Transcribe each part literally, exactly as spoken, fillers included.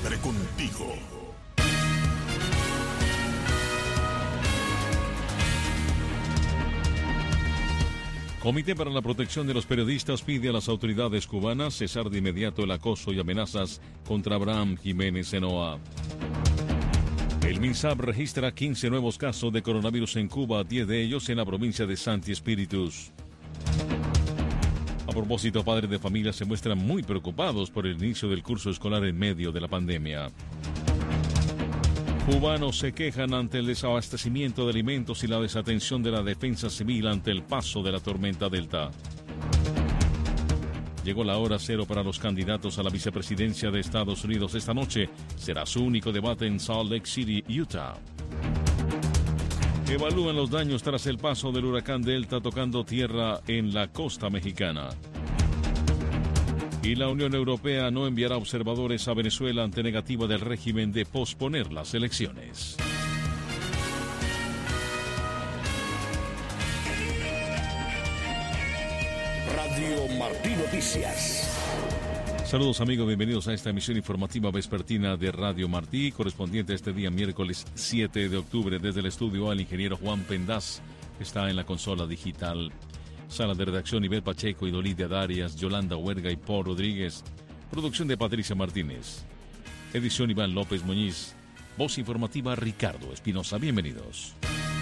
Siempre contigo. Comité para la Protección de los Periodistas pide a las autoridades cubanas cesar de inmediato el acoso y amenazas contra Abraham Jiménez Zenoa. El MINSAP registra quince nuevos casos de coronavirus en Cuba, diez de ellos en la provincia de Santi Espíritus. A propósito, padres de familia se muestran muy preocupados por el inicio del curso escolar en medio de la pandemia. Cubanos se quejan ante el desabastecimiento de alimentos y la desatención de la defensa civil ante el paso de la tormenta Delta. Llegó la hora cero para los candidatos a la vicepresidencia de Estados Unidos esta noche. Será su único debate en Salt Lake City, Utah. Evalúan los daños tras el paso del huracán Delta tocando tierra en la costa mexicana. Y la Unión Europea no enviará observadores a Venezuela ante negativa del régimen de posponer las elecciones. Radio Martí Noticias. Saludos amigos, bienvenidos a esta emisión informativa vespertina de Radio Martí, correspondiente a este día miércoles siete de octubre. Desde el estudio al ingeniero Juan Pendaz, que está en la consola digital. Sala de redacción Ibel Pacheco y Dolidia Darias, Yolanda Huerga y Paul Rodríguez. Producción de Patricia Martínez. Edición Iván López Muñiz. Voz informativa Ricardo Espinosa. Bienvenidos.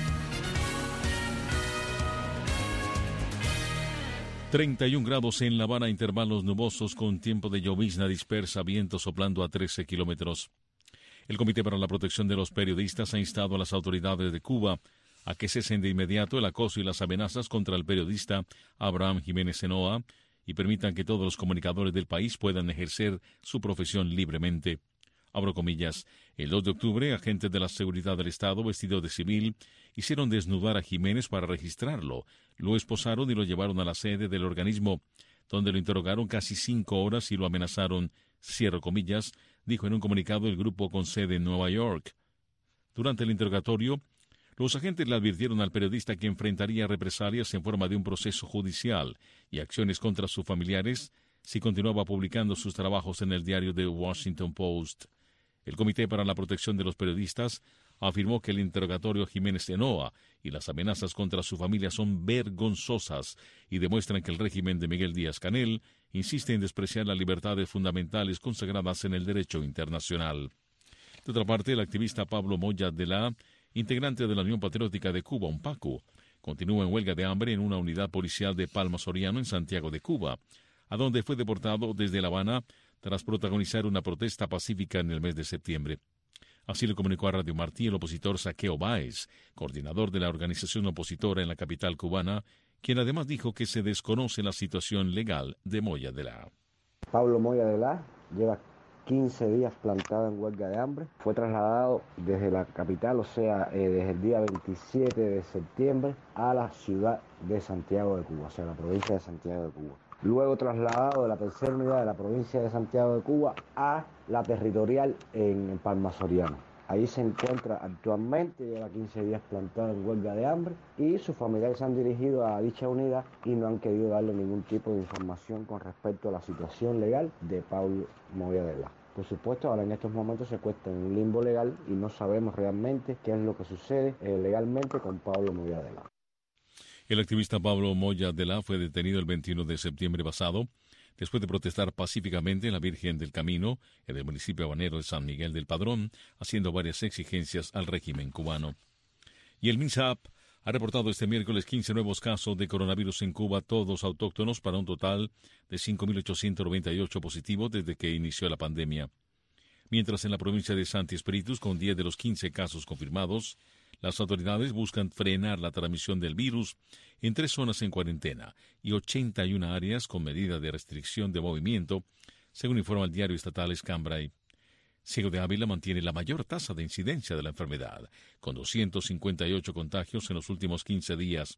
treinta y un grados en La Habana, intervalos nubosos con tiempo de llovizna dispersa, viento soplando a trece kilómetros. El Comité para la Protección de los Periodistas ha instado a las autoridades de Cuba a que cesen de inmediato el acoso y las amenazas contra el periodista Abraham Jiménez Zenoa y permitan que todos los comunicadores del país puedan ejercer su profesión libremente. Abro comillas, el dos de octubre, agentes de la seguridad del Estado vestidos de civil hicieron desnudar a Jiménez para registrarlo, lo esposaron y lo llevaron a la sede del organismo, donde lo interrogaron casi cinco horas y lo amenazaron, cierro comillas, dijo en un comunicado el grupo con sede en Nueva York. Durante el interrogatorio, los agentes le advirtieron al periodista que enfrentaría represalias en forma de un proceso judicial y acciones contra sus familiares si continuaba publicando sus trabajos en el diario The Washington Post. El Comité para la Protección de los Periodistas afirmó que el interrogatorio a Jiménez Zenoa y las amenazas contra su familia son vergonzosas y demuestran que el régimen de Miguel Díaz-Canel insiste en despreciar las libertades fundamentales consagradas en el derecho internacional. De otra parte, el activista Pablo Moya de la integrante de la Unión Patriótica de Cuba, UNPACU, continúa en huelga de hambre en una unidad policial de Palma Soriano en Santiago de Cuba, a donde fue deportado desde La Habana tras protagonizar una protesta pacífica en el mes de septiembre. Así lo comunicó a Radio Martí el opositor Saqueo Báez, coordinador de la organización opositora en la capital cubana, quien además dijo que se desconoce la situación legal de Moya de la. Pablo Moya de la lleva quince días plantado en huelga de hambre. Fue trasladado desde la capital, o sea, eh, desde el día veintisiete de septiembre a la ciudad de Santiago de Cuba, o sea, la provincia de Santiago de Cuba. Luego trasladado de la tercera unidad de la provincia de Santiago de Cuba a la territorial en Palma Soriano. Ahí se encuentra actualmente, lleva quince días plantado en huelga de hambre y sus familiares se han dirigido a dicha unidad y no han querido darle ningún tipo de información con respecto a la situación legal de Pablo Moya de la. Por supuesto, ahora en estos momentos se encuentra en un limbo legal y no sabemos realmente qué es lo que sucede eh, legalmente con Pablo Moya de la. El activista Pablo Moya de la fue detenido el veintiuno de septiembre pasado, después de protestar pacíficamente en la Virgen del Camino, en el municipio habanero de San Miguel del Padrón, haciendo varias exigencias al régimen cubano. Y el MINSAP ha reportado este miércoles quince nuevos casos de coronavirus en Cuba, todos autóctonos, para un total de cinco mil ochocientos noventa y ocho positivos desde que inició la pandemia. Mientras en la provincia de Santi Espíritus, con diez de los quince casos confirmados, las autoridades buscan frenar la transmisión del virus en tres zonas en cuarentena y ochenta y una áreas con medida de restricción de movimiento, según informa el diario estatal Escambray. Ciego de Ávila mantiene la mayor tasa de incidencia de la enfermedad, con doscientos cincuenta y ocho contagios en los últimos quince días.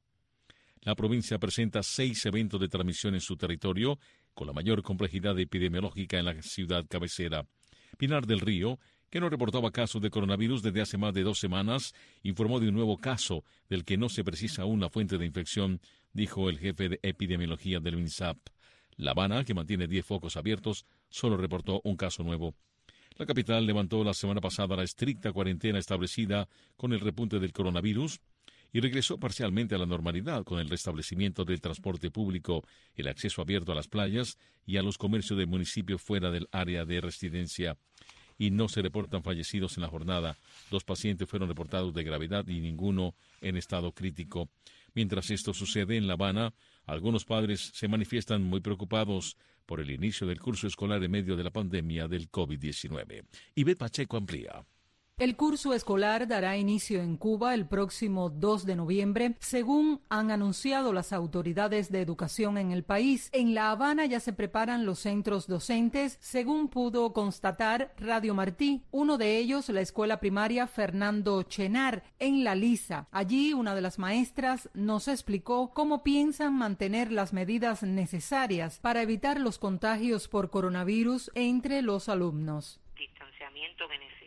La provincia presenta seis eventos de transmisión en su territorio, con la mayor complejidad epidemiológica en la ciudad cabecera. Pinar del Río, que no reportaba casos de coronavirus desde hace más de dos semanas, informó de un nuevo caso del que no se precisa aún la fuente de infección, dijo el jefe de epidemiología del MINSAP. La Habana, que mantiene diez focos abiertos, solo reportó un caso nuevo. La capital levantó la semana pasada la estricta cuarentena establecida con el repunte del coronavirus y regresó parcialmente a la normalidad con el restablecimiento del transporte público, el acceso abierto a las playas y a los comercios del municipio fuera del área de residencia. Y no se reportan fallecidos en la jornada. Dos pacientes fueron reportados de gravedad y ninguno en estado crítico. Mientras esto sucede en La Habana, algunos padres se manifiestan muy preocupados por el inicio del curso escolar en medio de la pandemia del COVID diecinueve. Ivette Pacheco amplía. El curso escolar dará inicio en Cuba el próximo dos de noviembre, según han anunciado las autoridades de educación en el país. En La Habana ya se preparan los centros docentes, según pudo constatar Radio Martí. Uno de ellos, la escuela primaria Fernando Chenar, en La Lisa. Allí, una de las maestras nos explicó cómo piensan mantener las medidas necesarias para evitar los contagios por coronavirus entre los alumnos. Distanciamiento que necesita,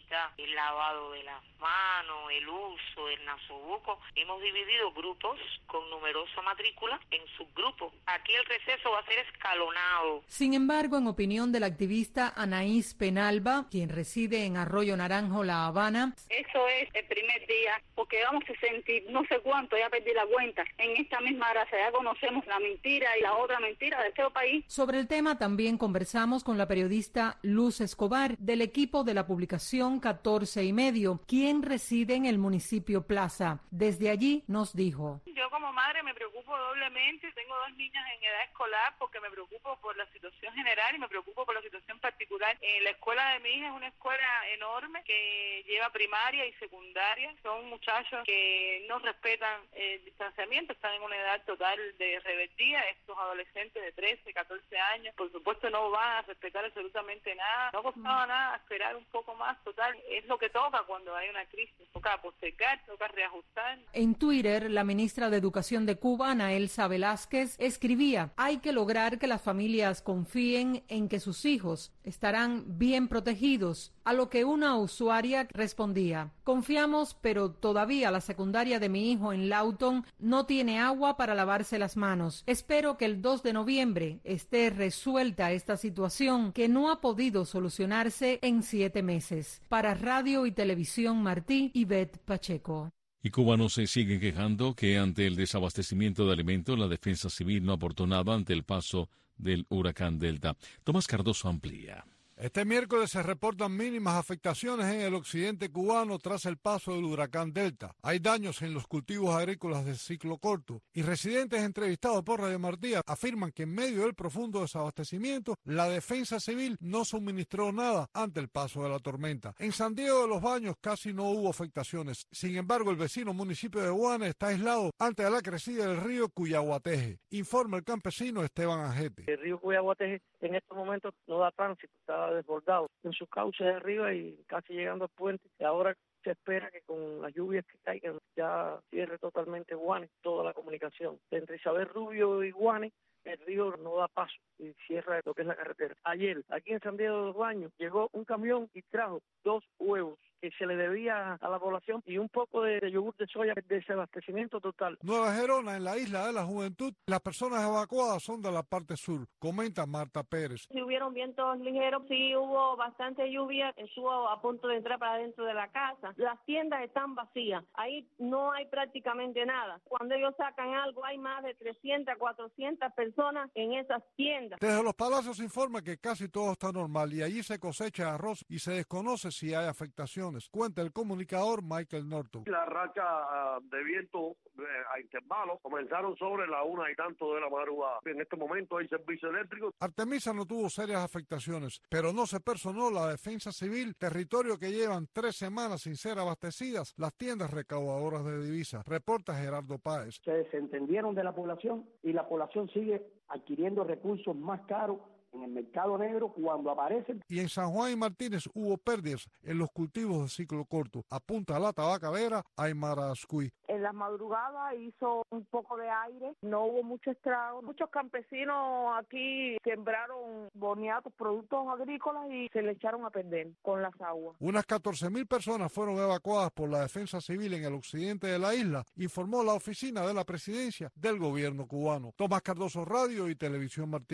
el lavado de las manos, el uso del nasobuco. Hemos dividido grupos con numerosa matrícula en subgrupos. Aquí el receso va a ser escalonado. Sin embargo, en opinión de la activista Anaís Penalba, quien reside en Arroyo Naranjo, La Habana, eso es el primer día, porque vamos a sentir no sé cuánto, ya perdí la cuenta, en esta misma gracia, ya conocemos la mentira y la otra mentira de este país. Sobre el tema también conversamos con la periodista Luz Escobar, del equipo de la publicación catorce y medio, quien reside en el municipio Plaza. Desde allí nos dijo: yo como madre me preocupo doblemente, tengo dos niñas en edad escolar porque me preocupo por la situación general y me preocupo por la situación particular. En la escuela de mi hija es una escuela enorme que lleva primaria y secundaria, son muchachos que no respetan el distanciamiento, están en una edad total de rebeldía. Estos adolescentes de trece, catorce años, por supuesto no van a respetar absolutamente nada, no costaba nada esperar un poco más. Total, es lo que toca cuando hay una crisis, toca postergar, toca reajustar. En Twitter, la ministra de Educación de Cuba, Ana Elsa Velázquez, escribía: hay que lograr que las familias confíen en que sus hijos estarán bien protegidos, a lo que una usuaria respondía: confiamos, pero todavía la secundaria de mi hijo en Lawton no tiene agua para lavarse las manos. Espero que el dos de noviembre esté resuelta esta situación que no ha podido solucionarse en siete meses. Para Radio y Televisión Martí, Ivette Pacheco. Y cubanos se siguen quejando que ante el desabastecimiento de alimentos la defensa civil no aportó nada ante el paso del huracán Delta. Tomás Cardoso amplía. Este miércoles se reportan mínimas afectaciones en el occidente cubano tras el paso del huracán Delta. Hay daños en los cultivos agrícolas de ciclo corto y residentes entrevistados por Radio Martí afirman que en medio del profundo desabastecimiento la defensa civil no suministró nada ante el paso de la tormenta. En San Diego de los Baños casi no hubo afectaciones. Sin embargo, el vecino municipio de Guane está aislado ante la crecida del río Cuyaguateje, informa el campesino Esteban Ajete. El río Cuyaguateje en estos momentos no da tránsito, está desbordado en sus cauces de arriba y casi llegando al puente. Y ahora se espera que con las lluvias que caigan ya cierre totalmente Guane, toda la comunicación. Entre Isabel Rubio y Guane, el río no da paso y cierra lo que es la carretera. Ayer, aquí en San Diego de los Baños, llegó un camión y trajo dos huevos que se le debía a la población y un poco de, de yogur de soya, de desabastecimiento total. Nueva Gerona, en la isla de la Juventud, las personas evacuadas son de la parte sur, comenta Marta Pérez. Si hubieron vientos ligeros, sí hubo bastante lluvia, estuvo a punto de entrar para dentro de la casa. Las tiendas están vacías, ahí no hay prácticamente nada. Cuando ellos sacan algo, hay más de trescientas, cuatrocientas personas en esas tiendas. Desde los palacios se informa que casi todo está normal y allí se cosecha arroz y se desconoce si hay afectaciones. Cuenta el comunicador Michael Norton. La racha de viento a intervalos comenzaron sobre la una y tanto de la madrugada. En este momento hay servicio eléctrico. Artemisa no tuvo serias afectaciones, pero no se personó la defensa civil, territorio que llevan tres semanas sin ser abastecidas las tiendas recaudadoras de divisas. Reporta Gerardo Páez. Se desentendieron de la población y la población sigue adquiriendo recursos más caros en el mercado negro cuando aparecen. Y en San Juan y Martínez hubo pérdidas en los cultivos de ciclo corto. Apunta a la tabacalera Aymara Ascuy. En la madrugada hizo un poco de aire, no hubo mucho estrago. Muchos campesinos aquí sembraron boniatos, productos agrícolas y se le echaron a perder con las aguas. Unas catorce mil personas fueron evacuadas por la defensa civil en el occidente de la isla, informó la oficina de la presidencia del gobierno cubano. Tomás Cardoso, Radio y Televisión Martí.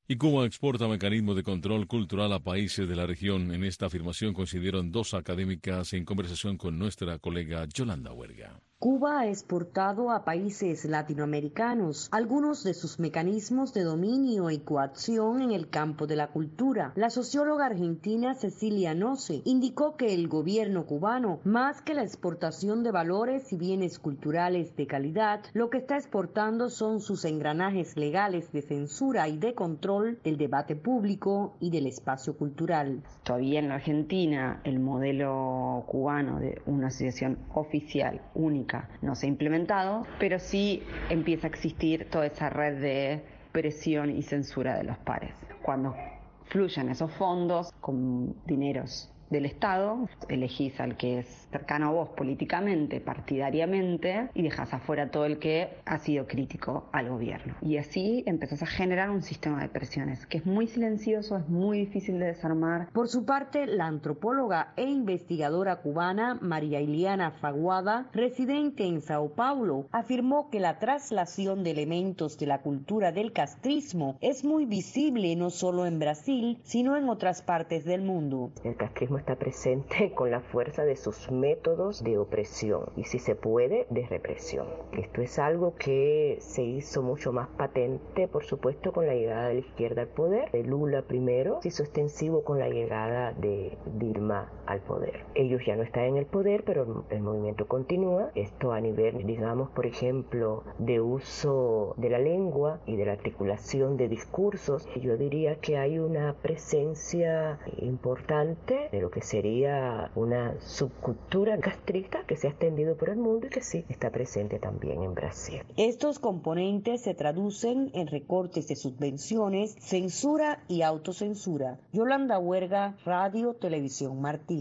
Y Cuba exporta mecanismos de control cultural a países de la región. En esta afirmación coincidieron dos académicas en conversación con nuestra colega Yolanda Huerga. Cuba ha exportado a países latinoamericanos algunos de sus mecanismos de dominio y coacción en el campo de la cultura. La socióloga argentina Cecilia Noce indicó que el gobierno cubano, más que la exportación de valores y bienes culturales de calidad, lo que está exportando son sus engranajes legales de censura y de control del debate público y del espacio cultural. Todavía en la Argentina el modelo cubano de una asociación oficial única no se ha implementado, pero sí empieza a existir toda esa red de presión y censura de los pares. Cuando fluyen esos fondos con dineros del Estado, elegís al que es cercano a vos políticamente, partidariamente, y dejás afuera todo el que ha sido crítico al gobierno. Y así empezás a generar un sistema de presiones que es muy silencioso, es muy difícil de desarmar. Por su parte, la antropóloga e investigadora cubana María Iliana Faguada, residente en Sao Paulo, afirmó que la traslación de elementos de la cultura del castrismo es muy visible no solo en Brasil, sino en otras partes del mundo. El castrismo está presente con la fuerza de sus métodos de opresión y, si se puede, de represión. Esto es algo que se hizo mucho más patente, por supuesto, con la llegada de la izquierda al poder, de Lula primero, se hizo extensivo con la llegada de Dilma al poder. Ellos ya no están en el poder, pero el movimiento continúa. Esto a nivel, digamos, por ejemplo, de uso de la lengua y de la articulación de discursos. Yo diría que hay una presencia importante de lo que sería una subcultura castrista que se ha extendido por el mundo y que sí está presente también en Brasil. Estos componentes se traducen en recortes de subvenciones, censura y autocensura. Yolanda Huerga, Radio Televisión Martín.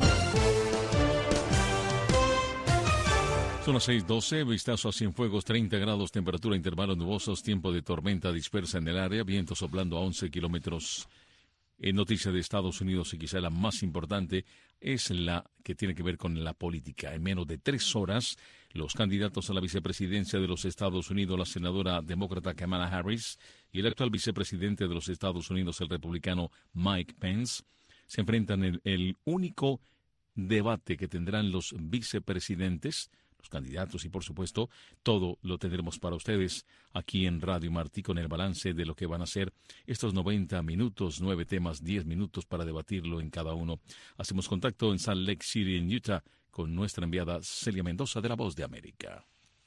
Son las seis doce, vistazo a Cienfuegos, treinta grados, temperatura, intervalos nubosos, tiempo de tormenta dispersa en el área, viento soplando a once kilómetros. En noticias de Estados Unidos, y quizá la más importante, es la que tiene que ver con la política. En menos de tres horas, los candidatos a la vicepresidencia de los Estados Unidos, la senadora demócrata Kamala Harris, y el actual vicepresidente de los Estados Unidos, el republicano Mike Pence, se enfrentan en el único debate que tendrán los vicepresidentes, los candidatos, y por supuesto todo lo tendremos para ustedes aquí en Radio Martí con el balance de lo que van a ser estos noventa minutos, nueve temas, diez minutos para debatirlo en cada uno. Hacemos contacto en Salt Lake City, en Utah, con nuestra enviada Celia Mendoza de La Voz de América.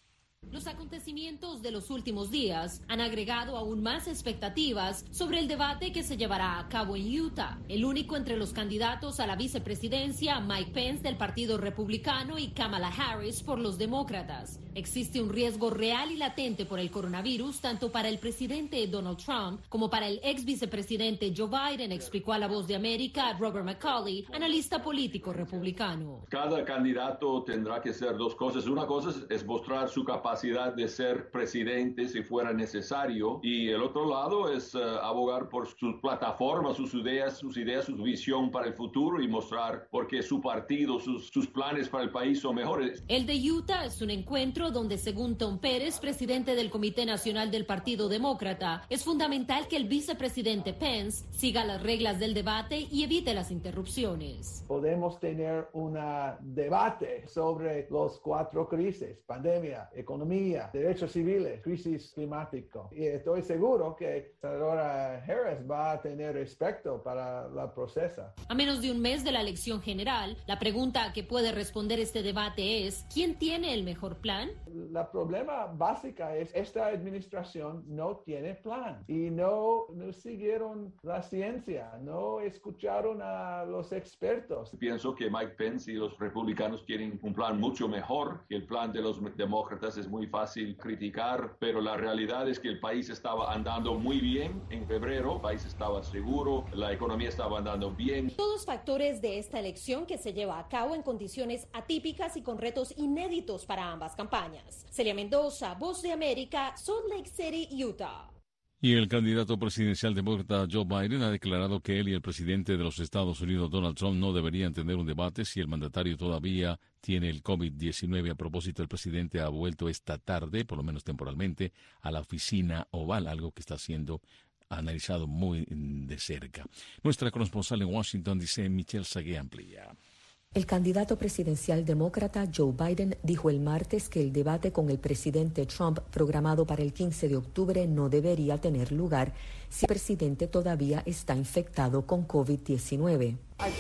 Los acontecimientos de los últimos días han agregado aún más expectativas sobre el debate que se llevará a cabo en Utah. El único entre los candidatos a la vicepresidencia, Mike Pence del Partido Republicano y Kamala Harris por los demócratas. Existe un riesgo real y latente por el coronavirus tanto para el presidente Donald Trump como para el ex vicepresidente Joe Biden, explicó a La Voz de América Robert McCauley, analista político republicano. Cada candidato tendrá que hacer dos cosas. Una cosa es, es mostrar su capacidad capacidad de ser presidente si fuera necesario, y el otro lado es uh, abogar por sus plataformas, sus ideas, sus ideas, su visión para el futuro y mostrar por qué su partido, sus, sus planes para el país son mejores. El de Utah es un encuentro donde, según Tom Pérez, presidente del Comité Nacional del Partido Demócrata, es fundamental que el vicepresidente Pence siga las reglas del debate y evite las interrupciones. Podemos tener un debate sobre los cuatro crisis: pandemia, economía, economía, derechos civiles, crisis climática. Y estoy seguro que la senadora Harris va a tener respeto para la procesa. A menos de un mes de la elección general, la pregunta que puede responder este debate es: ¿quién tiene el mejor plan? La problema básica es esta administración no tiene plan y no, no siguieron la ciencia, no escucharon a los expertos. Pienso que Mike Pence y los republicanos tienen un plan mucho mejor que el plan de los demócratas. Es muy fácil criticar, pero la realidad es que el país estaba andando muy bien en febrero, el país estaba seguro, la economía estaba andando bien. Todos factores de esta elección que se lleva a cabo en condiciones atípicas y con retos inéditos para ambas campañas. Celia Mendoza, Voz de América, Salt Lake City, Utah. Y el candidato presidencial demócrata Joe Biden ha declarado que él y el presidente de los Estados Unidos, Donald Trump, no deberían tener un debate si el mandatario todavía tiene el COVID diecinueve. A propósito, el presidente ha vuelto esta tarde, por lo menos temporalmente, a la oficina Oval, algo que está haciendo analizado muy de cerca. Nuestra corresponsal en Washington, dice Michelle Sagué, amplía. El candidato presidencial demócrata Joe Biden dijo el martes que el debate con el presidente Trump programado para el quince de octubre no debería tener lugar si el presidente todavía está infectado con COVID diecinueve.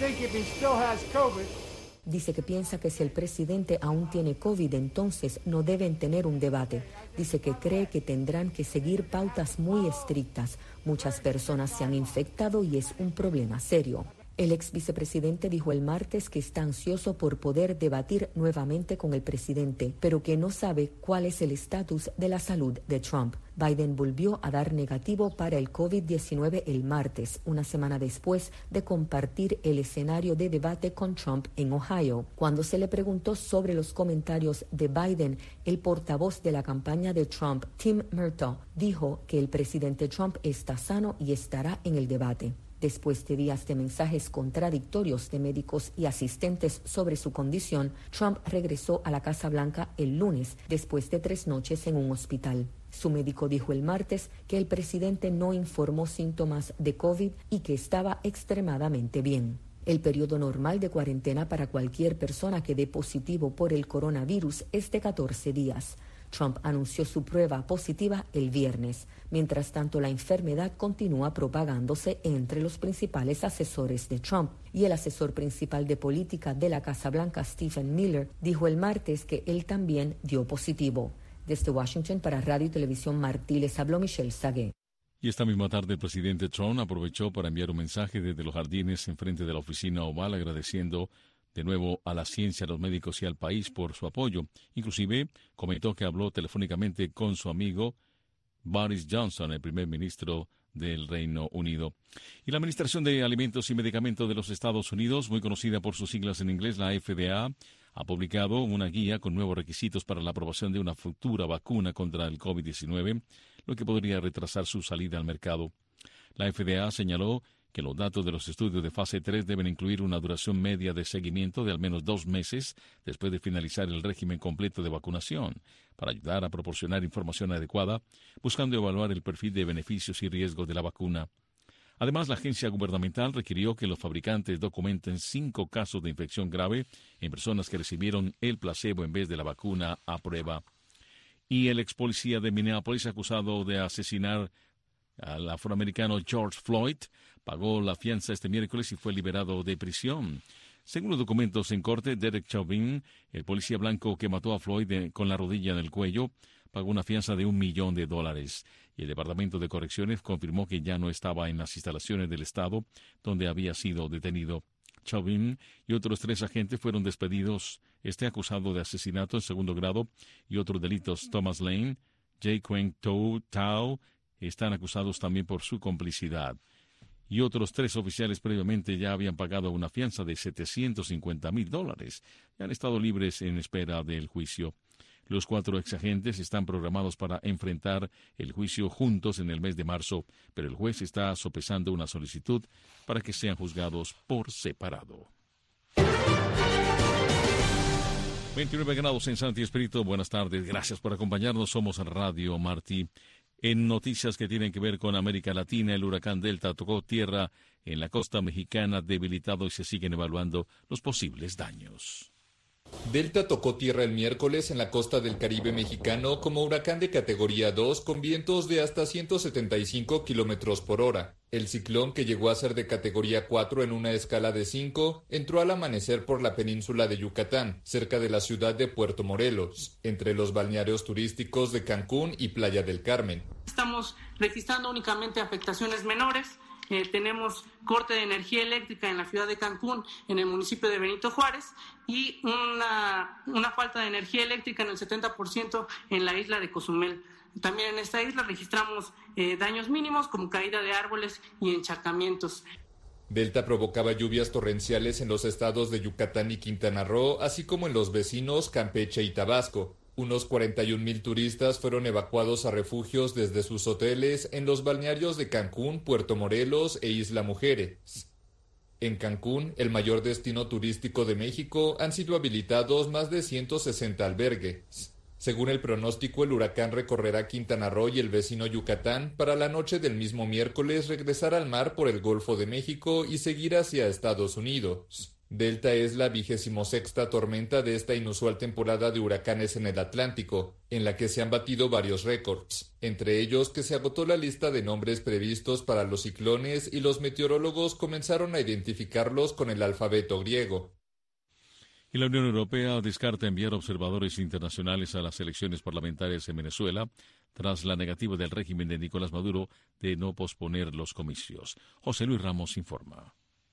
Dice que piensa que si el presidente aún tiene COVID, entonces no deben tener un debate. Dice que cree que tendrán que seguir pautas muy estrictas. Muchas personas se han infectado y es un problema serio. El ex vicepresidente dijo el martes que está ansioso por poder debatir nuevamente con el presidente, pero que no sabe cuál es el estatus de la salud de Trump. Biden volvió a dar negativo para el COVID diecinueve el martes, una semana después de compartir el escenario de debate con Trump en Ohio. Cuando se le preguntó sobre los comentarios de Biden, el portavoz de la campaña de Trump, Tim Murtaugh, dijo que el presidente Trump está sano y estará en el debate. Después de días de mensajes contradictorios de médicos y asistentes sobre su condición, Trump regresó a la Casa Blanca el lunes, después de tres noches en un hospital. Su médico dijo el martes que el presidente no informó síntomas de COVID y que estaba extremadamente bien. El periodo normal de cuarentena para cualquier persona que dé positivo por el coronavirus es de catorce días. Trump anunció su prueba positiva el viernes. Mientras tanto, la enfermedad continúa propagándose entre los principales asesores de Trump. Y el asesor principal de política de la Casa Blanca, Stephen Miller, dijo el martes que él también dio positivo. Desde Washington para Radio y Televisión Martí les habló Michelle Sagué. Y esta misma tarde el presidente Trump aprovechó para enviar un mensaje desde los jardines enfrente de la oficina oval agradeciendo de nuevo a la ciencia, a los médicos y al país por su apoyo. Inclusive comentó que habló telefónicamente con su amigo Boris Johnson, el primer ministro del Reino Unido. Y la Administración de Alimentos y Medicamentos de los Estados Unidos, muy conocida por sus siglas en inglés, la F D A, ha publicado una guía con nuevos requisitos para la aprobación de una futura vacuna contra el COVID diecinueve, lo que podría retrasar su salida al mercado. La F D A señaló que los datos de los estudios de fase tres deben incluir una duración media de seguimiento de al menos dos meses después de finalizar el régimen completo de vacunación, para ayudar a proporcionar información adecuada, buscando evaluar el perfil de beneficios y riesgos de la vacuna. Además, la agencia gubernamental requirió que los fabricantes documenten cinco casos de infección grave en personas que recibieron el placebo en vez de la vacuna a prueba. Y el ex policía de Minneapolis, acusado de asesinar al afroamericano George Floyd, pagó la fianza este miércoles y fue liberado de prisión. Según los documentos en corte, Derek Chauvin, el policía blanco que mató a Floyd de, con la rodilla en el cuello, pagó una fianza de un millón de dólares. Y el Departamento de Correcciones confirmó que ya no estaba en las instalaciones del estado donde había sido detenido. Chauvin y otros tres agentes fueron despedidos. Este acusado de asesinato en segundo grado y otros delitos. Thomas Lane, Jae Quang Tao están acusados también por su complicidad. Y otros tres oficiales previamente ya habían pagado una fianza de setecientos cincuenta mil dólares y han estado libres en espera del juicio. Los cuatro exagentes están programados para enfrentar el juicio juntos en el mes de marzo, pero el juez está sopesando una solicitud para que sean juzgados por separado. veintinueve grados en Santi Espíritu. Buenas tardes. Gracias por acompañarnos. Somos Radio Martí. En noticias que tienen que ver con América Latina, el huracán Delta tocó tierra en la costa mexicana, debilitado, y se siguen evaluando los posibles daños. Delta tocó tierra el miércoles en la costa del Caribe mexicano como huracán de categoría dos con vientos de hasta ciento setenta y cinco kilómetros por hora. El ciclón, que llegó a ser de categoría cuatro en una escala de cinco, entró al amanecer por la península de Yucatán, cerca de la ciudad de Puerto Morelos, entre los balnearios turísticos de Cancún y Playa del Carmen. Estamos registrando únicamente afectaciones menores. Eh, tenemos corte de energía eléctrica en la ciudad de Cancún, en el municipio de Benito Juárez, y una, una falta de energía eléctrica en el setenta por ciento en la isla de Cozumel. También en esta isla registramos eh, daños mínimos como caída de árboles y encharcamientos. Delta provocaba lluvias torrenciales en los estados de Yucatán y Quintana Roo, así como en los vecinos Campeche y Tabasco. Unos cuarenta y un mil turistas fueron evacuados a refugios desde sus hoteles en los balnearios de Cancún, Puerto Morelos e Isla Mujeres. En Cancún, el mayor destino turístico de México, han sido habilitados más de ciento sesenta albergues. Según el pronóstico, el huracán recorrerá Quintana Roo y el vecino Yucatán para la noche del mismo miércoles regresar al mar por el Golfo de México y seguir hacia Estados Unidos. Delta es la vigésimo sexta tormenta de esta inusual temporada de huracanes en el Atlántico, en la que se han batido varios récords, entre ellos que se agotó la lista de nombres previstos para los ciclones y los meteorólogos comenzaron a identificarlos con el alfabeto griego. Y la Unión Europea descarta enviar observadores internacionales a las elecciones parlamentarias en Venezuela tras la negativa del régimen de Nicolás Maduro de no posponer los comicios. José Luis Ramos informa.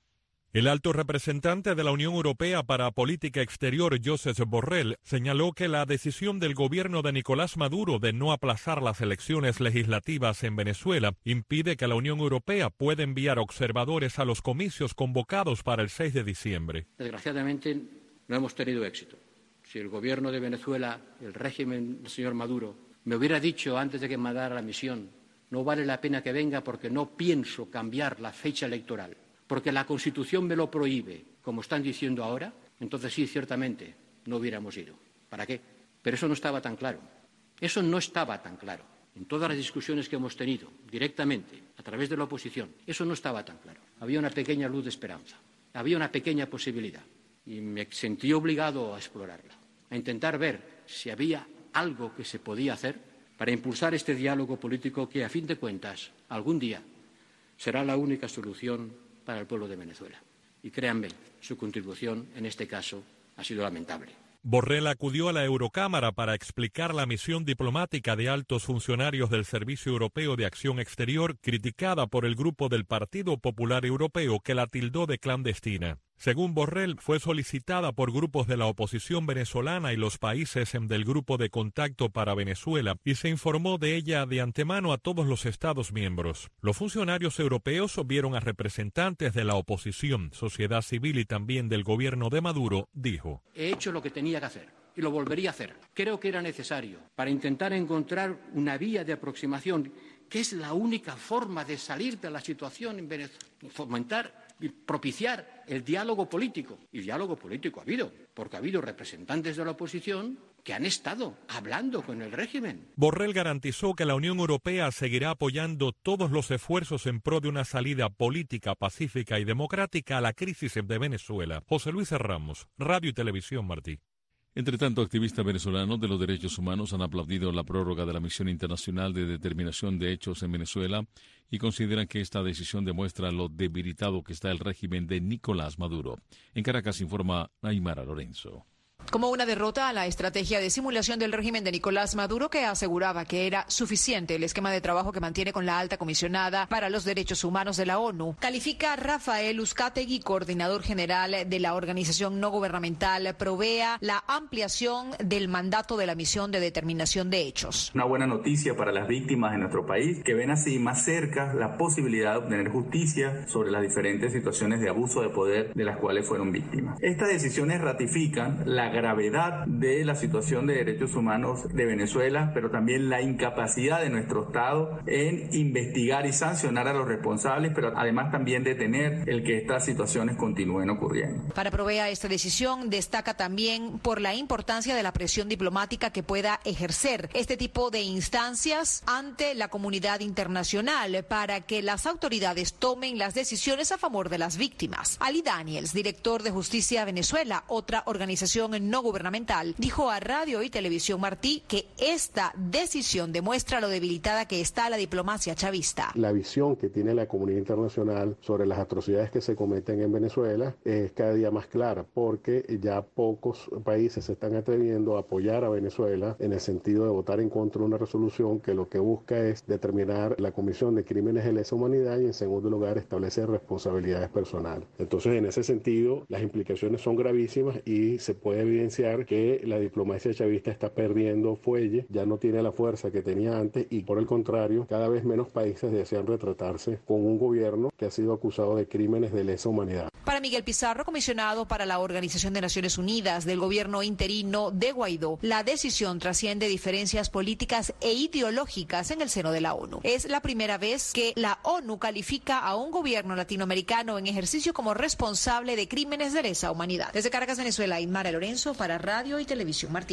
El alto representante de la Unión Europea para Política Exterior, Josep Borrell, señaló que la decisión del gobierno de Nicolás Maduro de no aplazar las elecciones legislativas en Venezuela impide que la Unión Europea pueda enviar observadores a los comicios convocados para el seis de diciembre. Desgraciadamente, no hemos tenido éxito. Si el gobierno de Venezuela, el régimen del señor Maduro, me hubiera dicho antes de que mandara la misión, no vale la pena que venga porque no pienso cambiar la fecha electoral, porque la Constitución me lo prohíbe, como están diciendo ahora, entonces sí, ciertamente, no hubiéramos ido. ¿Para qué? Pero eso no estaba tan claro. Eso no estaba tan claro. En todas las discusiones que hemos tenido, directamente, a través de la oposición, eso no estaba tan claro. Había una pequeña luz de esperanza, había una pequeña posibilidad. Y me sentí obligado a explorarla, a intentar ver si había algo que se podía hacer para impulsar este diálogo político que, a fin de cuentas, algún día será la única solución para el pueblo de Venezuela. Y créanme, su contribución en este caso ha sido lamentable. Borrell acudió a la Eurocámara para explicar la misión diplomática de altos funcionarios del Servicio Europeo de Acción Exterior, criticada por el grupo del Partido Popular Europeo que la tildó de clandestina. Según Borrell, fue solicitada por grupos de la oposición venezolana y los países del Grupo de Contacto para Venezuela y se informó de ella de antemano a todos los Estados miembros. Los funcionarios europeos vieron a representantes de la oposición, sociedad civil y también del gobierno de Maduro, dijo: He hecho lo que tenía que hacer y lo volvería a hacer. Creo que era necesario para intentar encontrar una vía de aproximación que es la única forma de salir de la situación en Venezuela, fomentar y propiciar el diálogo político. Y diálogo político ha habido, porque ha habido representantes de la oposición que han estado hablando con el régimen. Borrell garantizó que la Unión Europea seguirá apoyando todos los esfuerzos en pro de una salida política, pacífica y democrática a la crisis de Venezuela. José Luis Ramos, Radio y Televisión Martí. Entre tanto, activistas venezolanos de los derechos humanos han aplaudido la prórroga de la misión internacional de determinación de hechos en Venezuela y consideran que esta decisión demuestra lo debilitado que está el régimen de Nicolás Maduro. En Caracas informa Aymara Lorenzo. Como una derrota a la estrategia de simulación del régimen de Nicolás Maduro, que aseguraba que era suficiente el esquema de trabajo que mantiene con la alta comisionada para los derechos humanos de la ONU, califica a Rafael Uzcategui, coordinador general de la organización no gubernamental Provea, la ampliación del mandato de la misión de determinación de hechos. Una buena noticia para las víctimas de nuestro país, que ven así más cerca la posibilidad de obtener justicia sobre las diferentes situaciones de abuso de poder de las cuales fueron víctimas. Estas decisiones ratifican la gravedad de la situación de derechos humanos de Venezuela, pero también la incapacidad de nuestro Estado en investigar y sancionar a los responsables, pero además también detener el que estas situaciones continúen ocurriendo. Para Provea, esta decisión destaca también por la importancia de la presión diplomática que pueda ejercer este tipo de instancias ante la comunidad internacional para que las autoridades tomen las decisiones a favor de las víctimas. Ali Daniels, director de Justicia Venezuela, otra organización no gubernamental, dijo a Radio y Televisión Martí que esta decisión demuestra lo debilitada que está la diplomacia chavista. La visión que tiene la comunidad internacional sobre las atrocidades que se cometen en Venezuela es cada día más clara, porque ya pocos países se están atreviendo a apoyar a Venezuela en el sentido de votar en contra de una resolución que lo que busca es determinar la comisión de crímenes de lesa humanidad y en segundo lugar establecer responsabilidades personales. Entonces, en ese sentido, las implicaciones son gravísimas y se puede evidenciar que la diplomacia chavista está perdiendo fuelle, ya no tiene la fuerza que tenía antes y por el contrario, cada vez menos países desean retratarse con un gobierno que ha sido acusado de crímenes de lesa humanidad. Para Miguel Pizarro, comisionado para la Organización de Naciones Unidas del gobierno interino de Guaidó, la decisión trasciende diferencias políticas e ideológicas en el seno de la ONU. Es la primera vez que la ONU califica a un gobierno latinoamericano en ejercicio como responsable de crímenes de lesa humanidad. Desde Caracas, Venezuela, Aymara Lorenzo para Radio y Televisión Martí.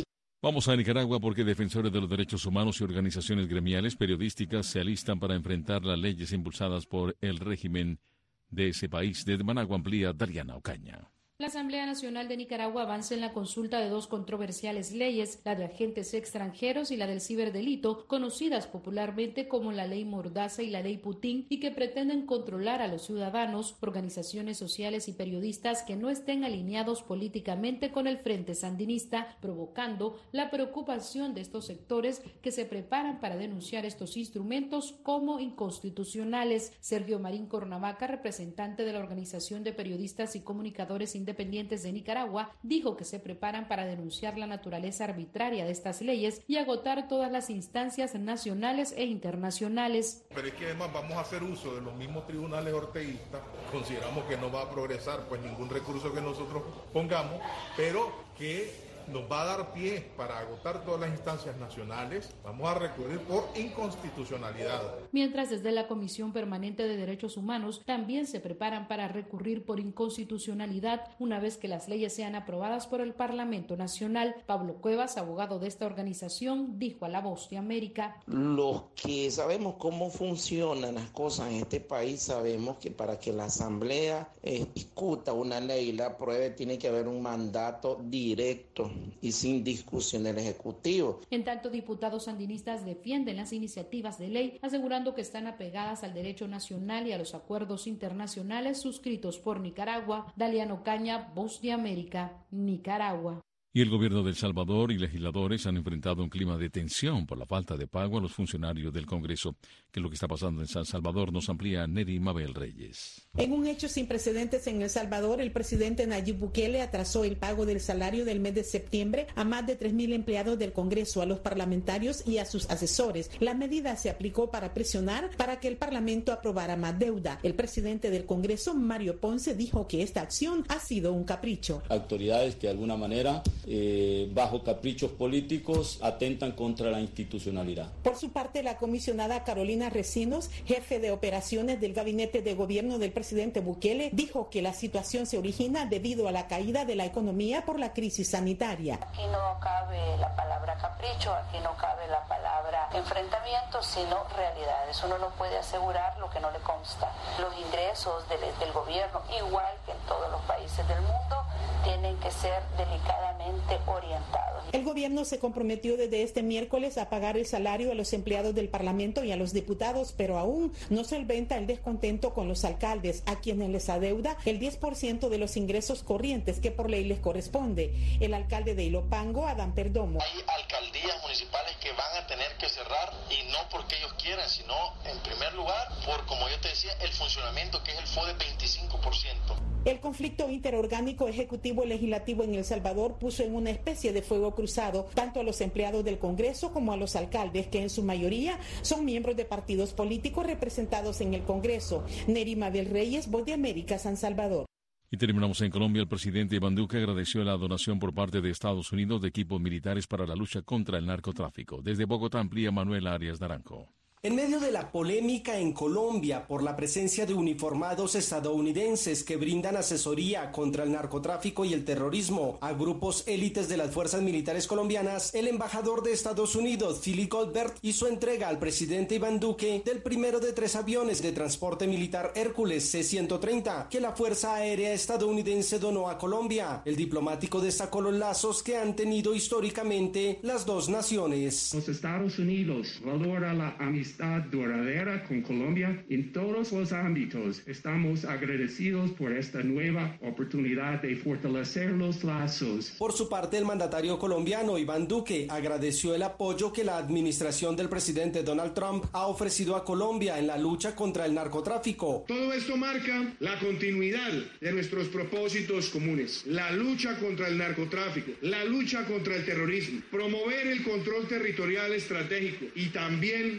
Vamos a Nicaragua porque defensores de los derechos humanos y organizaciones gremiales periodísticas se alistan para enfrentar las leyes impulsadas por el régimen de ese país. Desde Managua amplía Dariana Ocaña. La Asamblea Nacional de Nicaragua avanza en la consulta de dos controversiales leyes, la de agentes extranjeros y la del ciberdelito, conocidas popularmente como la Ley Mordaza y la Ley Putin, y que pretenden controlar a los ciudadanos, organizaciones sociales y periodistas que no estén alineados políticamente con el Frente Sandinista, provocando la preocupación de estos sectores que se preparan para denunciar estos instrumentos como inconstitucionales. Sergio Marín Cornavaca, representante de la Organización de Periodistas y Comunicadores Independientes de Nicaragua, dijo que se preparan para denunciar la naturaleza arbitraria de estas leyes y agotar todas las instancias nacionales e internacionales. Pero es que además vamos a hacer uso de los mismos tribunales orteguistas. Consideramos que no va a progresar pues ningún recurso que nosotros pongamos, pero que nos va a dar pie para agotar todas las instancias nacionales. Vamos a recurrir por inconstitucionalidad. Mientras desde la Comisión Permanente de Derechos Humanos también se preparan para recurrir por inconstitucionalidad una vez que las leyes sean aprobadas por el Parlamento Nacional. Pablo Cuevas, abogado de esta organización, dijo a La Voz de América: Los que sabemos cómo funcionan las cosas en este país sabemos que para que la Asamblea eh, discuta una ley y la apruebe tiene que haber un mandato directo y sin discusión del Ejecutivo. En tanto, diputados sandinistas defienden las iniciativas de ley, asegurando que están apegadas al derecho nacional y a los acuerdos internacionales suscritos por Nicaragua. Daliano Ocaña, Voz de América, Nicaragua. Y el gobierno de El Salvador y legisladores han enfrentado un clima de tensión por la falta de pago a los funcionarios del Congreso. ¿Qué es lo que está pasando en San Salvador? Nos amplía Neri Mabel Reyes. En un hecho sin precedentes en El Salvador, el presidente Nayib Bukele atrasó el pago del salario del mes de septiembre a más de tres mil empleados del Congreso, a los parlamentarios y a sus asesores. La medida se aplicó para presionar para que el Parlamento aprobara más deuda. El presidente del Congreso, Mario Ponce, dijo que esta acción ha sido un capricho. Autoridades que de alguna manera Eh, bajo caprichos políticos atentan contra la institucionalidad. Por su parte, la comisionada Carolina Recinos, jefe de operaciones del gabinete de gobierno del presidente Bukele, dijo que la situación se origina debido a la caída de la economía por la crisis sanitaria. Aquí no cabe la palabra capricho, aquí no cabe la palabra enfrentamiento, sino realidades. Uno no puede asegurar lo que no le consta. Los ingresos del, del gobierno, igual que en todos los países del mundo, tienen que ser delicadamente orientados. El gobierno se comprometió desde este miércoles a pagar el salario a los empleados del Parlamento y a los diputados, pero aún no solventa el descontento con los alcaldes, a quienes les adeuda el diez por ciento de los ingresos corrientes que por ley les corresponde. El alcalde de Ilopango, Adán Perdomo. Hay alcaldías municipales que van a tener que cerrar, y no porque ellos quieran, sino en primer lugar por, como yo te decía, el funcionamiento, que es el F O D veinticinco por ciento. El conflicto interorgánico ejecutivo-legislativo en El Salvador puso en una especie de fuego cruzado tanto a los empleados del Congreso como a los alcaldes, que en su mayoría son miembros de partidos políticos representados en el Congreso. Neri Mabel Reyes, Voz de América, San Salvador. Y terminamos en Colombia. El presidente Iván Duque agradeció la donación por parte de Estados Unidos de equipos militares para la lucha contra el narcotráfico. Desde Bogotá amplía Manuel Arias Naranjo. En medio de la polémica en Colombia por la presencia de uniformados estadounidenses que brindan asesoría contra el narcotráfico y el terrorismo a grupos élites de las fuerzas militares colombianas, el embajador de Estados Unidos, Philip Goldberg, hizo entrega al presidente Iván Duque del primero de tres aviones de transporte militar Hércules C ciento treinta que la Fuerza Aérea estadounidense donó a Colombia. El diplomático destacó los lazos que han tenido históricamente las dos naciones. Los Estados Unidos valora la amistad duradera con Colombia en todos los ámbitos. Estamos agradecidos por esta nueva oportunidad de fortalecer los lazos. Por su parte, el mandatario colombiano Iván Duque agradeció el apoyo que la administración del presidente Donald Trump ha ofrecido a Colombia en la lucha contra el narcotráfico. Todo esto marca la continuidad de nuestros propósitos comunes: la lucha contra el narcotráfico, la lucha contra el terrorismo, promover el control territorial estratégico y también luchar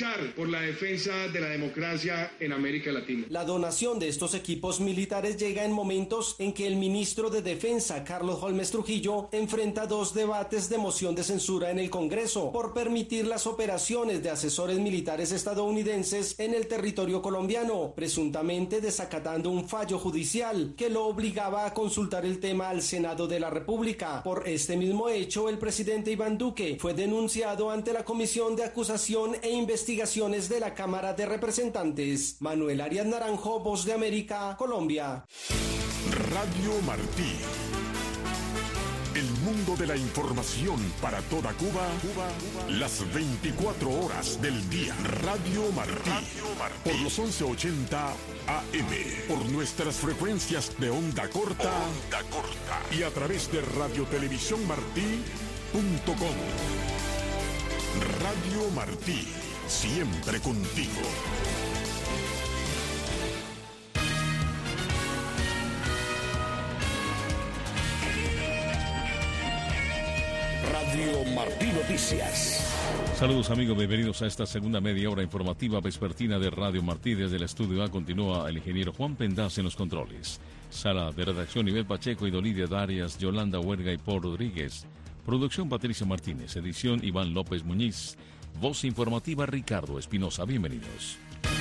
luchar por la defensa de la democracia en América Latina. La donación de estos equipos militares llega en momentos en que el ministro de Defensa, Carlos Holmes Trujillo, enfrenta dos debates de moción de censura en el Congreso por permitir las operaciones de asesores militares estadounidenses en el territorio colombiano, presuntamente desacatando un fallo judicial que lo obligaba a consultar el tema al Senado de la República. Por este mismo hecho, el presidente Iván Duque fue denunciado ante la Comisión de Acusación e Investigaciones de la Cámara de Representantes. Manuel Arias Naranjo, Voz de América, Colombia. Radio Martí. El mundo de la información para toda Cuba, Cuba, Cuba, las veinticuatro horas del día. Radio Martí, Radio Martí. Por los once ochenta A M, por nuestras frecuencias de onda corta, onda corta y a través de radiotelevisión martí punto com. Radio Martí, siempre contigo. Radio Martí Noticias. Saludos amigos, bienvenidos a esta segunda media hora informativa vespertina de Radio Martí. Desde el estudio A continúa el ingeniero Juan Pendaz en los controles. Sala de redacción Ivette Pacheco y Dolidia Darias, Yolanda Huerga y Paul Rodríguez. Producción Patricia Martínez, edición Iván López Muñiz. Voz informativa Ricardo Espinosa. Bienvenidos.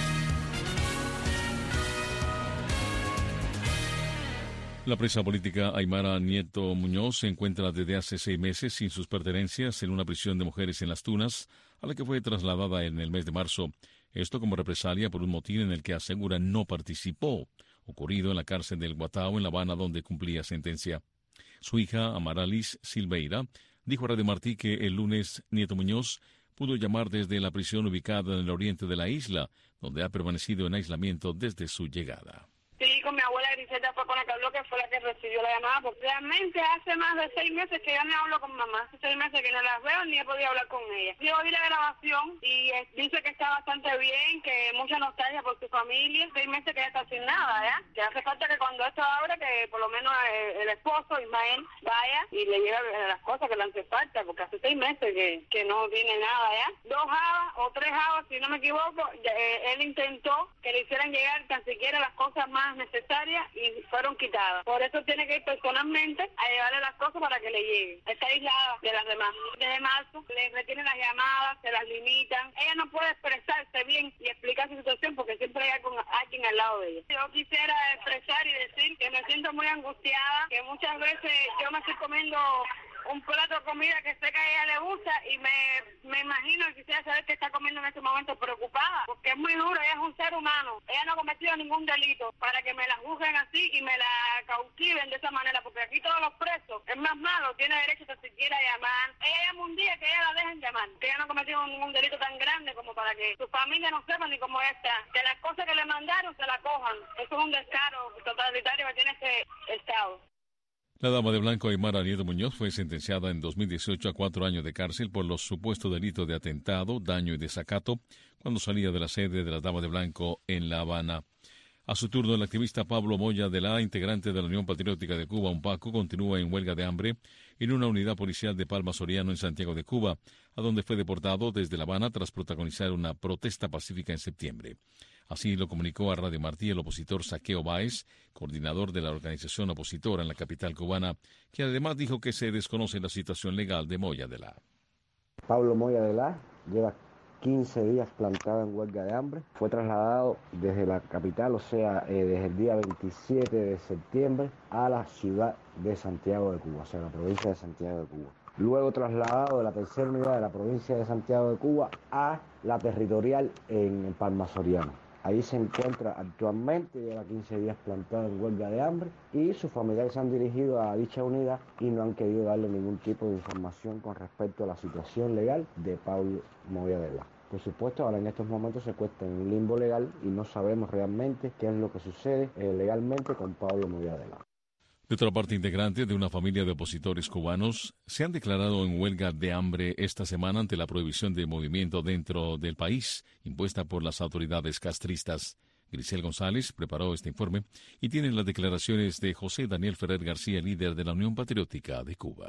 La presa política Aymara Nieto Muñoz se encuentra desde hace seis meses sin sus pertenencias en una prisión de mujeres en Las Tunas, a la que fue trasladada en el mes de marzo. Esto como represalia por un motín en el que asegura no participó, ocurrido en la cárcel del Guatao en La Habana, donde cumplía sentencia. Su hija, Amaralis Silveira, dijo a Radio Martí que el lunes Nieto Muñoz pudo llamar desde la prisión ubicada en el oriente de la isla, donde ha permanecido en aislamiento desde su llegada. Sí, con mi abuela Griselda fue con la que habló, que fue la que recibió la llamada, porque realmente hace más de seis meses que ya no hablo con mamá, hace seis meses que no las veo ni he podido hablar con ella. Yo oí la grabación y eh, dice que está bastante bien, que mucha nostalgia por su familia, seis meses que ya está sin nada, ¿ya? Que hace falta que cuando esto abra, que por lo menos el, el esposo, Ismael, vaya y le lleve las cosas que le hace falta, porque hace seis meses que, que no tiene nada, ¿ya? Dos habas o tres habas, si no me equivoco, eh, él intentó que le hicieran llegar tan siquiera las cosas más necesarias y fueron quitadas. Por eso tiene que ir personalmente a llevarle las cosas para que le lleguen. Está aislada de las demás. Desde marzo le retienen las llamadas, se las limitan. Ella no puede expresarse bien y explicar su situación porque siempre hay alguien, alguien al lado de ella. Yo quisiera expresar y decir que me siento muy angustiada, que muchas veces yo me estoy comiendo un plato de comida que sé que a ella le gusta y me, me imagino y quisiera saber qué está comiendo en este momento, preocupada, porque es muy duro, ella es un ser humano, ella no ha cometido ningún delito para que me la juzguen así y me la cautiven de esa manera, porque aquí todos los presos, es más malo, tiene derecho a siquiera llamar. Ella llama un día que ella la dejen llamar, que ella no ha cometido ningún delito tan grande como para que su familia no sepa ni cómo está, que las cosas que le mandaron se la cojan. Eso es un descaro totalitario que tiene este Estado. La dama de blanco Aymara Nieto Muñoz fue sentenciada en dos mil dieciocho a cuatro años de cárcel por los supuestos delitos de atentado, daño y desacato cuando salía de la sede de la Dama de Blanco en La Habana. A su turno, el activista Pablo Moya de la integrante de la Unión Patriótica de Cuba, UNPACO, continúa en huelga de hambre en una unidad policial de Palma Soriano en Santiago de Cuba, a donde fue deportado desde La Habana tras protagonizar una protesta pacífica en septiembre. Así lo comunicó a Radio Martí el opositor Saqueo Báez, coordinador de la organización opositora en la capital cubana, que además dijo que se desconoce la situación legal de Moya de la. Pablo Moya de la lleva quince días plantado en huelga de hambre. Fue trasladado desde la capital, o sea, eh, desde el día veintisiete de septiembre, a la ciudad de Santiago de Cuba, o sea, la provincia de Santiago de Cuba. Luego trasladado de la tercera unidad de la provincia de Santiago de Cuba a la territorial en Palma Soriano. Ahí se encuentra actualmente, lleva quince días plantado en huelga de hambre y sus familiares se han dirigido a dicha unidad y no han querido darle ningún tipo de información con respecto a la situación legal de Pablo Moya de la. Por supuesto, ahora en estos momentos se encuentra en un limbo legal y no sabemos realmente qué es lo que sucede eh, legalmente con Pablo Moya de la. De otra parte, integrantes de una familia de opositores cubanos se han declarado en huelga de hambre esta semana ante la prohibición de movimiento dentro del país impuesta por las autoridades castristas. Grisel González preparó este informe y tiene las declaraciones de José Daniel Ferrer García, líder de la Unión Patriótica de Cuba.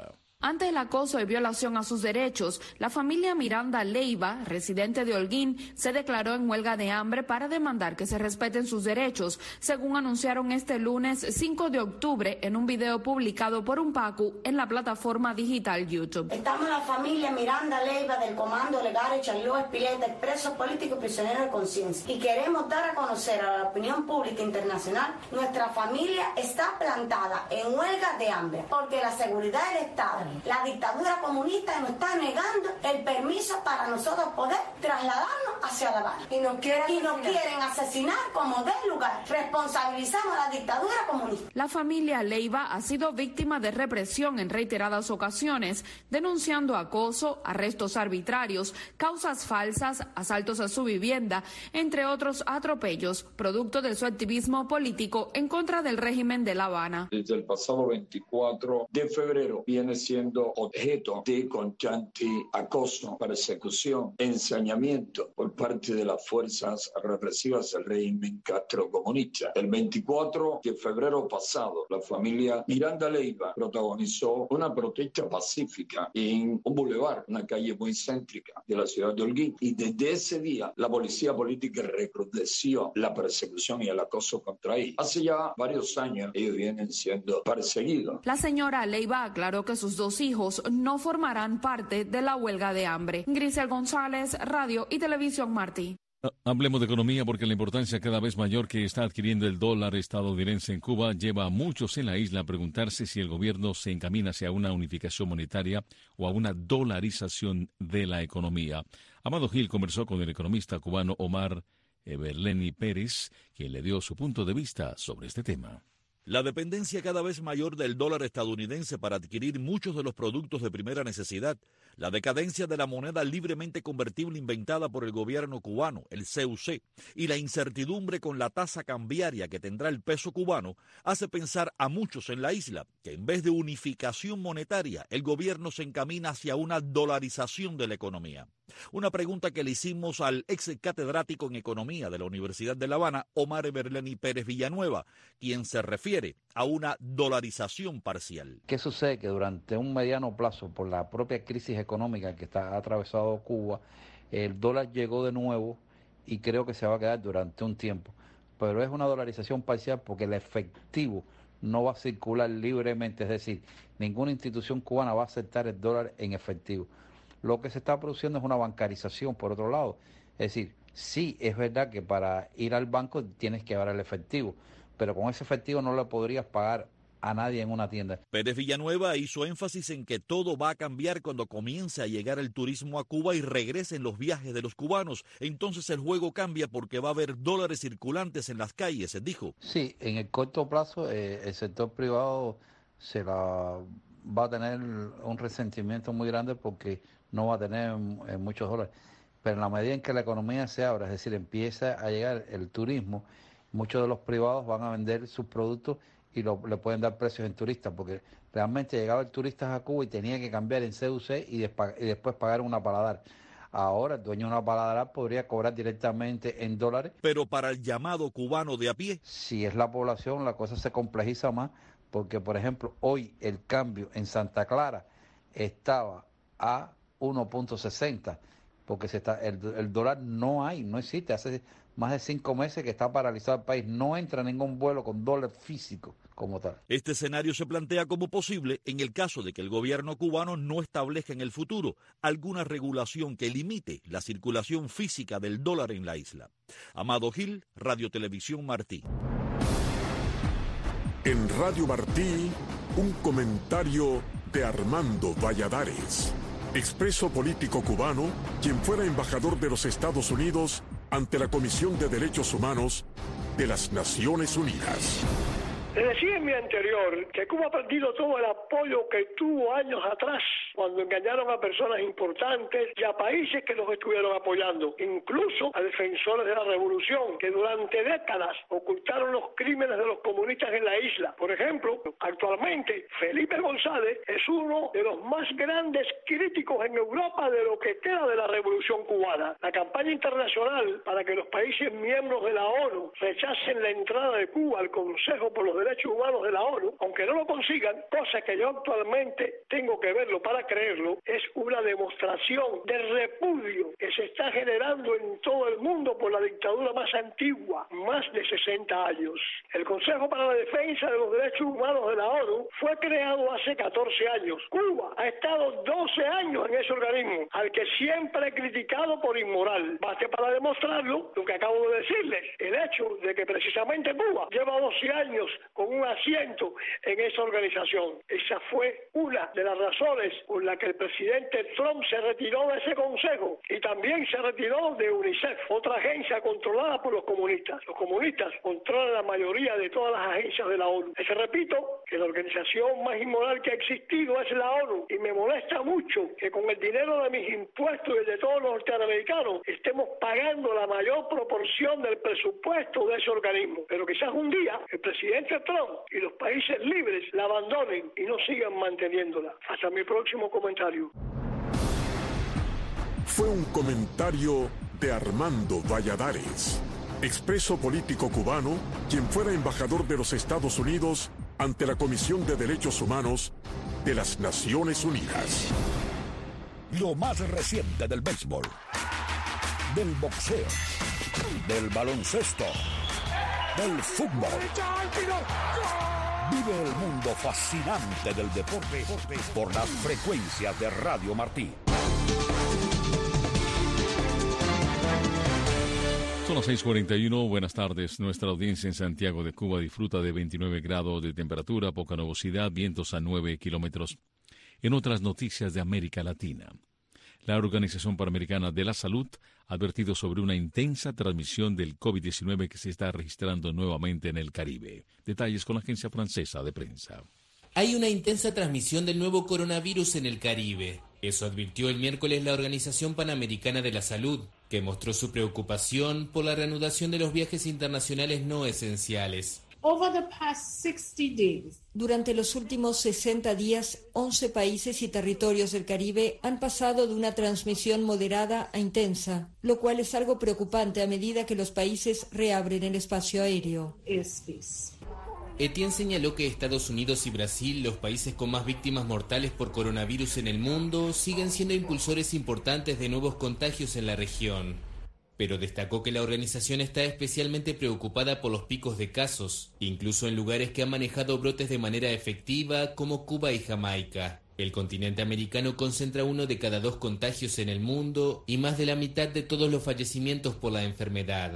Ante el acoso y violación a sus derechos, la familia Miranda Leiva, residente de Holguín, se declaró en huelga de hambre para demandar que se respeten sus derechos, según anunciaron este lunes cinco de octubre en un video publicado por un Pacu en la plataforma digital YouTube. Estamos la familia Miranda Leiva del Comando Legal Charlot Espileta, presos políticos y prisioneros de conciencia, y queremos dar a conocer a la opinión pública internacional: nuestra familia está plantada en huelga de hambre porque la seguridad del Estado, la dictadura comunista, nos está negando el permiso para nosotros poder trasladarnos hacia La Habana. Y nos quieren, y nos quieren asesinar como del lugar. Responsabilizamos a la dictadura comunista. La familia Leiva ha sido víctima de represión en reiteradas ocasiones, denunciando acoso, arrestos arbitrarios, causas falsas, asaltos a su vivienda, entre otros atropellos, producto de su activismo político en contra del régimen de La Habana. Desde el pasado veinticuatro de febrero viene siendo objeto de constante acoso, persecución, ensañamiento por parte de las fuerzas represivas del régimen castrocomunista. El veinticuatro de febrero pasado, la familia Miranda Leiva protagonizó una protesta pacífica en un bulevar, una calle muy céntrica de la ciudad de Holguín, y desde ese día la policía política recrudeció la persecución y el acoso contra ellos. Hace ya varios años ellos vienen siendo perseguidos. La señora Leiva aclaró que sus dos hijos no formarán parte de la huelga de hambre. Grisel González, Radio y Televisión Martí. Hablemos de economía porque la importancia cada vez mayor que está adquiriendo el dólar estadounidense en Cuba lleva a muchos en la isla a preguntarse si el gobierno se encamina hacia una unificación monetaria o a una dolarización de la economía. Amado Gil conversó con el economista cubano Omar Eberleni Pérez, quien le dio su punto de vista sobre este tema. La dependencia cada vez mayor del dólar estadounidense para adquirir muchos de los productos de primera necesidad, la decadencia de la moneda libremente convertible inventada por el gobierno cubano, el C U C, y la incertidumbre con la tasa cambiaria que tendrá el peso cubano, hace pensar a muchos en la isla que en vez de unificación monetaria, el gobierno se encamina hacia una dolarización de la economía. Una pregunta que le hicimos al ex catedrático en Economía de la Universidad de La Habana, Omar Eberleni Pérez Villanueva, quien se refiere a una dolarización parcial. ¿Qué sucede? Que durante un mediano plazo, por la propia crisis económica que está atravesado Cuba, el dólar llegó de nuevo y creo que se va a quedar durante un tiempo. Pero es una dolarización parcial porque el efectivo no va a circular libremente, es decir, ninguna institución cubana va a aceptar el dólar en efectivo. Lo que se está produciendo es una bancarización, por otro lado. Es decir, sí, es verdad que para ir al banco tienes que llevar el efectivo, pero con ese efectivo no le podrías pagar a nadie en una tienda. Pérez Villanueva hizo énfasis en que todo va a cambiar cuando comience a llegar el turismo a Cuba y regresen los viajes de los cubanos. Entonces el juego cambia porque va a haber dólares circulantes en las calles, dijo. Sí, en el corto plazo eh, el sector privado se la va a tener un resentimiento muy grande porque no va a tener eh, muchos dólares. Pero en la medida en que la economía se abra, es decir, empieza a llegar el turismo, muchos de los privados van a vender sus productos y lo, le pueden dar precios en turistas, porque realmente llegaba el turista a Cuba y tenía que cambiar en C U C y, despa- y después pagar una paladar. Ahora el dueño de una paladar podría cobrar directamente en dólares. Pero para el llamado cubano de a pie, si es la población, la cosa se complejiza más, porque por ejemplo, hoy el cambio en Santa Clara estaba a uno punto sesenta, porque se está, el, el dólar no hay, no existe, hace más de cinco meses que está paralizado el país, no entra ningún vuelo con dólar físico como tal. Este escenario se plantea como posible en el caso de que el gobierno cubano no establezca en el futuro alguna regulación que limite la circulación física del dólar en la isla. Amado Gil, Radio Televisión Martí. En Radio Martí, un comentario de Armando Valladares, expreso político cubano, quien fuera embajador de los Estados Unidos ante la Comisión de Derechos Humanos de las Naciones Unidas. Les decía en mi anterior que Cuba ha perdido todo el apoyo que tuvo años atrás cuando engañaron a personas importantes y a países que los estuvieron apoyando, incluso a defensores de la revolución que durante décadas ocultaron los crímenes de los comunistas en la isla. Por ejemplo, actualmente Felipe González es uno de los más grandes críticos en Europa de lo que queda de la revolución cubana. La campaña internacional para que los países miembros de la ONU rechacen la entrada de Cuba al Consejo por los Derechos Humanos de la ONU, aunque no lo consigan, cosa que yo actualmente tengo que verlo para creerlo, es una demostración del repudio que se está generando en todo el mundo por la dictadura más antigua, más de sesenta años. El Consejo para la Defensa de los Derechos Humanos de la ONU fue creado hace catorce años. Cuba ha estado doce años en ese organismo, al que siempre he criticado por inmoral. Baste para demostrarlo lo que acabo de decirles, el hecho de que precisamente Cuba lleva doce años con un asiento en esa organización. Esa fue una de las razones por la que el presidente Trump se retiró de ese consejo y también se retiró de UNICEF, otra agencia controlada por los comunistas. Los comunistas controlan la mayoría de todas las agencias de la ONU. Les repito que la organización más inmoral que ha existido es la ONU y me molesta mucho que con el dinero de mis impuestos y el de todos los norteamericanos estemos pagando la mayor proporción del presupuesto de ese organismo. Pero quizás un día el presidente Trump y los países libres la abandonen y no sigan manteniéndola. Hasta mi próximo comentario. Fue un comentario de Armando Valladares, expreso político cubano, quien fuera embajador de los Estados Unidos ante la Comisión de Derechos Humanos de las Naciones Unidas. Lo más reciente del béisbol, del boxeo, del baloncesto, del fútbol. Vive el mundo fascinante del deporte por las frecuencias de Radio Martí. Son las seis cuarenta y uno, buenas tardes. Nuestra audiencia en Santiago de Cuba disfruta de veintinueve grados de temperatura, poca nubosidad, vientos a nueve kilómetros. En otras noticias de América Latina, la Organización Panamericana de la Salud ha advertido sobre una intensa transmisión del COVID diecinueve que se está registrando nuevamente en el Caribe. Detalles con la agencia francesa de prensa. Hay una intensa transmisión del nuevo coronavirus en el Caribe. Eso advirtió el miércoles la Organización Panamericana de la Salud, que mostró su preocupación por la reanudación de los viajes internacionales no esenciales. Durante los últimos sesenta días, once países y territorios del Caribe han pasado de una transmisión moderada a intensa, lo cual es algo preocupante a medida que los países reabren el espacio aéreo. Etienne señaló que Estados Unidos y Brasil, los países con más víctimas mortales por coronavirus en el mundo, siguen siendo impulsores importantes de nuevos contagios en la región. Pero destacó que la organización está especialmente preocupada por los picos de casos, incluso en lugares que han manejado brotes de manera efectiva como Cuba y Jamaica. El continente americano concentra uno de cada dos contagios en el mundo y más de la mitad de todos los fallecimientos por la enfermedad.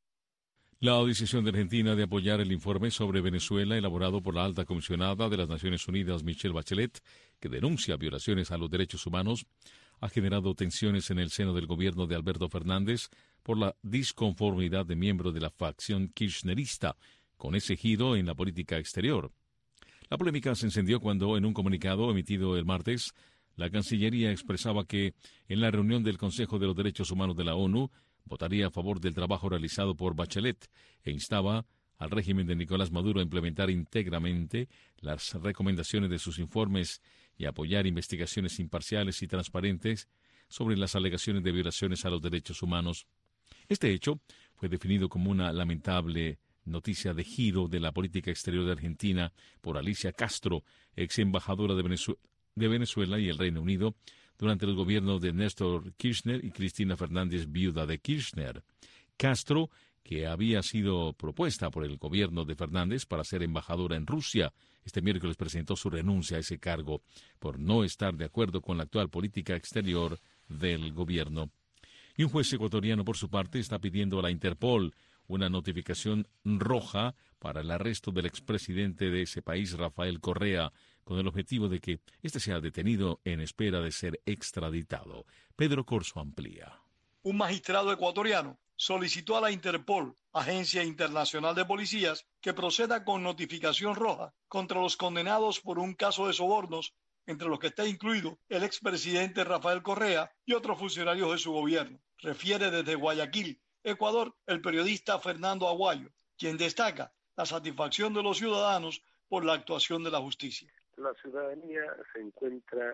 La decisión de Argentina de apoyar el informe sobre Venezuela elaborado por la alta comisionada de las Naciones Unidas, Michelle Bachelet, que denuncia violaciones a los derechos humanos, ha generado tensiones en el seno del gobierno de Alberto Fernández por la disconformidad de miembros de la facción kirchnerista con ese giro en la política exterior. La polémica se encendió cuando, en un comunicado emitido el martes, la Cancillería expresaba que, en la reunión del Consejo de los Derechos Humanos de la ONU, votaría a favor del trabajo realizado por Bachelet e instaba al régimen de Nicolás Maduro a implementar íntegramente las recomendaciones de sus informes y apoyar investigaciones imparciales y transparentes sobre las alegaciones de violaciones a los derechos humanos. Este hecho fue definido como una lamentable noticia de giro de la política exterior de Argentina por Alicia Castro, ex embajadora de, Venezue- de Venezuela y el Reino Unido, durante el gobierno de Néstor Kirchner y Cristina Fernández, viuda de Kirchner. Castro, que había sido propuesta por el gobierno de Fernández para ser embajadora en Rusia, este miércoles presentó su renuncia a ese cargo por no estar de acuerdo con la actual política exterior del gobierno. Y un juez ecuatoriano, por su parte, está pidiendo a la Interpol una notificación roja para el arresto del expresidente de ese país, Rafael Correa, con el objetivo de que éste sea detenido en espera de ser extraditado. Pedro Corso amplía. Un magistrado ecuatoriano solicitó a la Interpol, Agencia Internacional de Policías, que proceda con notificación roja contra los condenados por un caso de sobornos, entre los que está incluido el expresidente Rafael Correa y otros funcionarios de su gobierno. Refiere desde Guayaquil, Ecuador, el periodista Fernando Aguayo, quien destaca la satisfacción de los ciudadanos por la actuación de la justicia. La ciudadanía se encuentra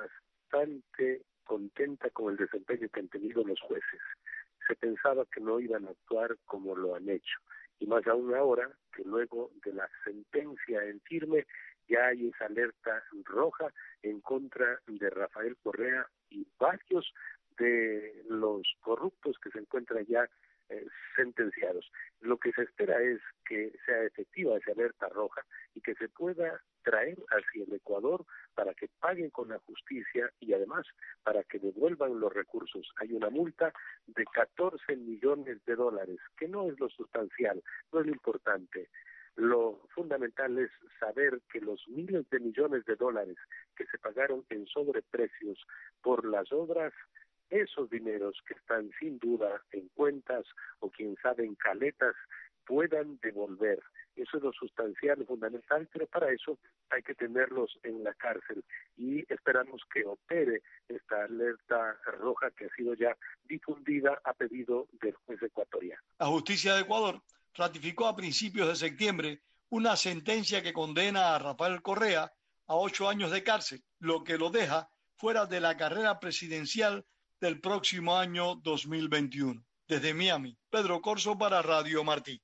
bastante contenta con el desempeño que han tenido los jueces. Se pensaba que no iban a actuar como lo han hecho y más aún ahora que luego de la sentencia en firme ya hay esa alerta roja en contra de Rafael Correa y varios de los corruptos que se encuentran ya eh, sentenciados. Lo que se espera es que sea efectiva esa alerta roja y que se pueda traer hacia el Ecuador para que paguen con la justicia y además para que devuelvan los recursos. Hay una multa de catorce millones de dólares, que no es lo sustancial, no es lo importante. Lo fundamental es saber que los miles de millones de dólares que se pagaron en sobreprecios por las obras, esos dineros que están sin duda en cuentas o quién sabe en caletas, puedan devolver. Eso es lo sustancial, lo fundamental, pero para eso hay que tenerlos en la cárcel y esperamos que opere esta alerta roja que ha sido ya difundida a pedido del juez ecuatoriano. La justicia de Ecuador ratificó a principios de septiembre una sentencia que condena a Rafael Correa a ocho años de cárcel, lo que lo deja fuera de la carrera presidencial del próximo año dos mil veintiuno. Desde Miami, Pedro Corso para Radio Martí.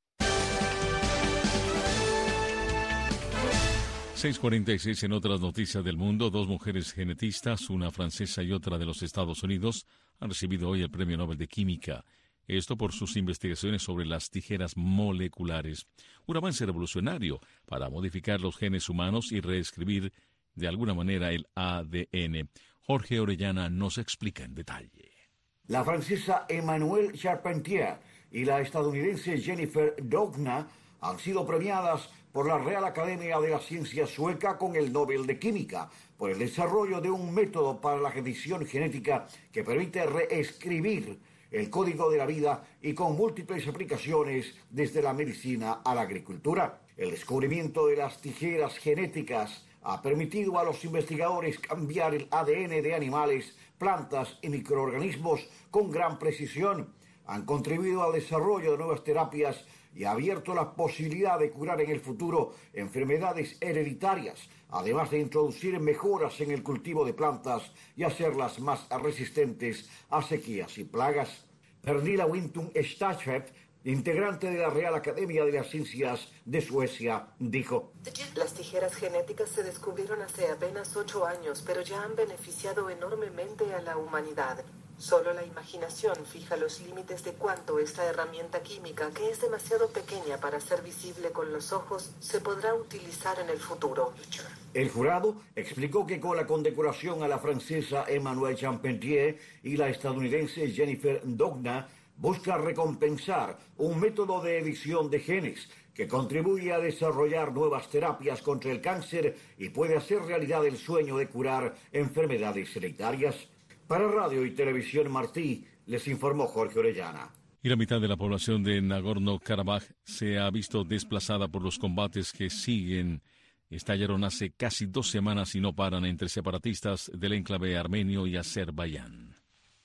seis cuarenta y seis en otras noticias del mundo. Dos mujeres genetistas, una francesa y otra de los Estados Unidos, han recibido hoy el Premio Nobel de Química. Esto por sus investigaciones sobre las tijeras moleculares. Un avance revolucionario para modificar los genes humanos y reescribir de alguna manera el A D N. Jorge Orellana nos explica en detalle. La francesa Emmanuelle Charpentier y la estadounidense Jennifer Doudna han sido premiadas por la Real Academia de la Ciencia Sueca con el Nobel de Química por el desarrollo de un método para la edición genética que permite reescribir el código de la vida y con múltiples aplicaciones desde la medicina a la agricultura. El descubrimiento de las tijeras genéticas ha permitido a los investigadores cambiar el A D N de animales, plantas y microorganismos con gran precisión. Han contribuido al desarrollo de nuevas terapias y ha abierto la posibilidad de curar en el futuro enfermedades hereditarias, además de introducir mejoras en el cultivo de plantas y hacerlas más resistentes a sequías y plagas. Pernilla Winton Stachef, integrante de la Real Academia de las Ciencias de Suecia, dijo: Las tijeras genéticas se descubrieron hace apenas ocho años, pero ya han beneficiado enormemente a la humanidad. Solo la imaginación fija los límites de cuánto esta herramienta química, que es demasiado pequeña para ser visible con los ojos, se podrá utilizar en el futuro. El jurado explicó que con la condecoración a la francesa Emmanuelle Charpentier y la estadounidense Jennifer Doudna, busca recompensar un método de edición de genes que contribuye a desarrollar nuevas terapias contra el cáncer y puede hacer realidad el sueño de curar enfermedades hereditarias. Para Radio y Televisión Martí, les informó Jorge Orellana. Y la mitad de la población de Nagorno-Karabaj se ha visto desplazada por los combates que siguen. Estallaron hace casi dos semanas y no paran entre separatistas del enclave armenio y Azerbaiyán.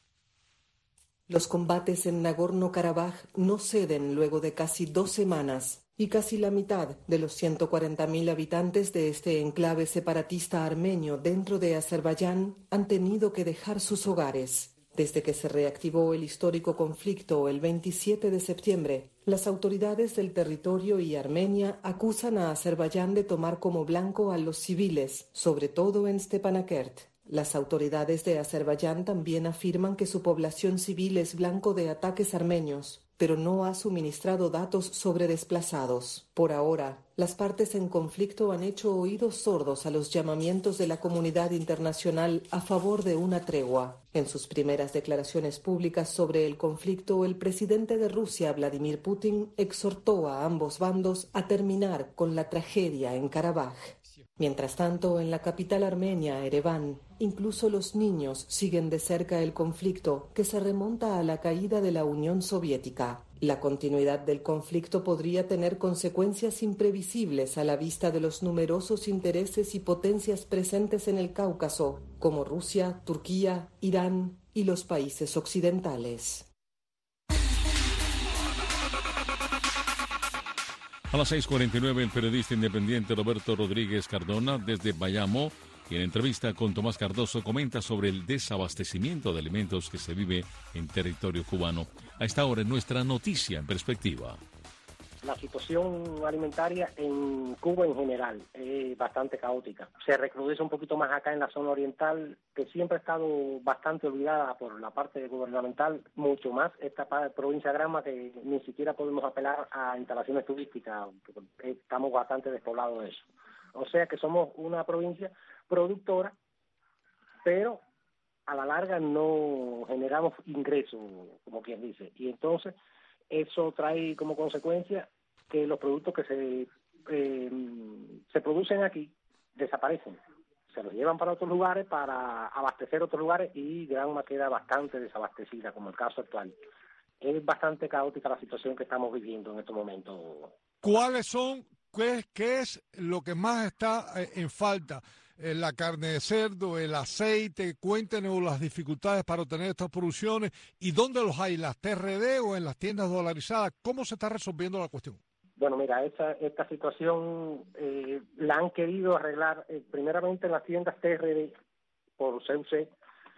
Los combates en Nagorno-Karabaj no ceden luego de casi dos semanas y casi la mitad de los ciento cuarenta mil habitantes de este enclave separatista armenio dentro de Azerbaiyán han tenido que dejar sus hogares. Desde que se reactivó el histórico conflicto el veintisiete de septiembre, las autoridades del territorio y Armenia acusan a Azerbaiyán de tomar como blanco a los civiles, sobre todo en Stepanakert. Las autoridades de Azerbaiyán también afirman que su población civil es blanco de ataques armenios, pero no ha suministrado datos sobre desplazados. Por ahora, las partes en conflicto han hecho oídos sordos a los llamamientos de la comunidad internacional a favor de una tregua. En sus primeras declaraciones públicas sobre el conflicto, el presidente de Rusia, Vladimir Putin, exhortó a ambos bandos a terminar con la tragedia en Karabaj. Mientras tanto, en la capital armenia, Ereván, incluso los niños siguen de cerca el conflicto que se remonta a la caída de la Unión Soviética. La continuidad del conflicto podría tener consecuencias imprevisibles a la vista de los numerosos intereses y potencias presentes en el Cáucaso, como Rusia, Turquía, Irán y los países occidentales. A las seis cuarenta y nueve, el periodista independiente Roberto Rodríguez Cardona, desde Bayamo, y en entrevista con Tomás Cardoso, comenta sobre el desabastecimiento de alimentos que se vive en territorio cubano. A esta hora, en nuestra noticia en perspectiva. la situación alimentaria en Cuba en general es bastante caótica. Se recrudece un poquito más acá en la zona oriental, que siempre ha estado bastante olvidada por la parte gubernamental, mucho más esta provincia de Granma, que ni siquiera podemos apelar a instalaciones turísticas, estamos bastante despoblados de eso. O sea que somos una provincia productora, pero a la larga no generamos ingresos, como quien dice, y entonces eso trae como consecuencia que los productos que se eh, se producen aquí desaparecen, se los llevan para otros lugares para abastecer otros lugares y Granma queda bastante desabastecida, como el caso actual. Es bastante caótica la situación que estamos viviendo en estos momentos. ¿Cuáles son, qué, qué es lo que más está en falta? La carne de cerdo, el aceite, cuéntenos las dificultades para obtener estas producciones y dónde los hay, en las T R D o en las tiendas dolarizadas. ¿Cómo se está resolviendo la cuestión? Bueno, mira, esta, esta situación eh, la han querido arreglar eh, primeramente en las tiendas T R D por C U C.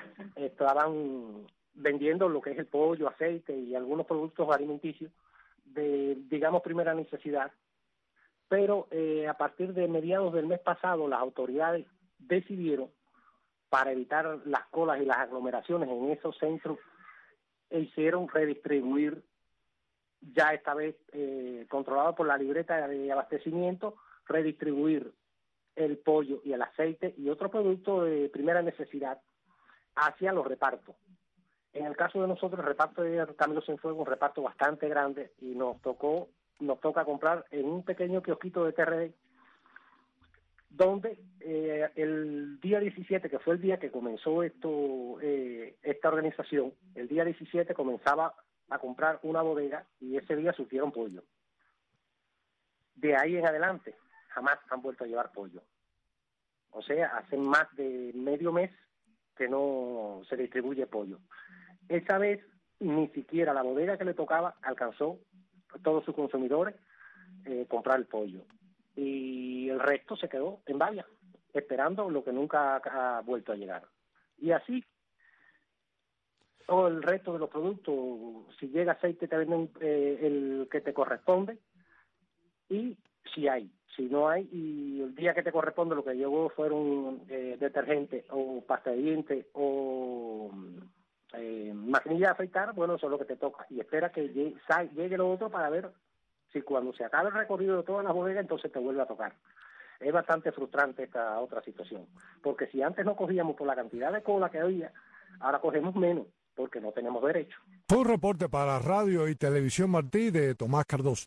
Estaban vendiendo lo que es el pollo, aceite y algunos productos alimenticios de, digamos, primera necesidad. Pero eh, a partir de mediados del mes pasado las autoridades decidieron, para evitar las colas y las aglomeraciones en esos centros, hicieron redistribuir, ya esta vez eh, controlado por la libreta de abastecimiento, redistribuir el pollo y el aceite y otro producto de primera necesidad hacia los repartos. En el caso de nosotros, el reparto de Caminos Sin Fuego es un reparto bastante grande y nos tocó nos toca comprar en un pequeño kiosquito de T R D, donde eh, el día diecisiete, que fue el día que comenzó esto eh, esta organización, el día diecisiete comenzaba a comprar una bodega y ese día surtieron pollo. De ahí en adelante, jamás han vuelto a llevar pollo. O sea, hace más de medio mes que no se distribuye pollo. Esa vez, ni siquiera la bodega que le tocaba alcanzó todos sus consumidores eh, comprar el pollo y el resto se quedó en valla esperando lo que nunca ha, ha vuelto a llegar. Y así todo el resto de los productos, si llega aceite te venden eh, el que te corresponde y si hay, si no hay y el día que te corresponde lo que llegó fueron eh, detergentes o pasta de dientes o Eh, maquinilla de afeitar, bueno, eso es lo que te toca y espera que llegue, llegue lo otro para ver si cuando se acabe el recorrido de todas las bodegas entonces te vuelve a tocar. Es bastante frustrante esta otra situación, porque si antes no cogíamos por la cantidad de cola que había, ahora cogemos menos porque no tenemos derecho. Fue un reporte para Radio y Televisión Martí de Tomás Cardoso.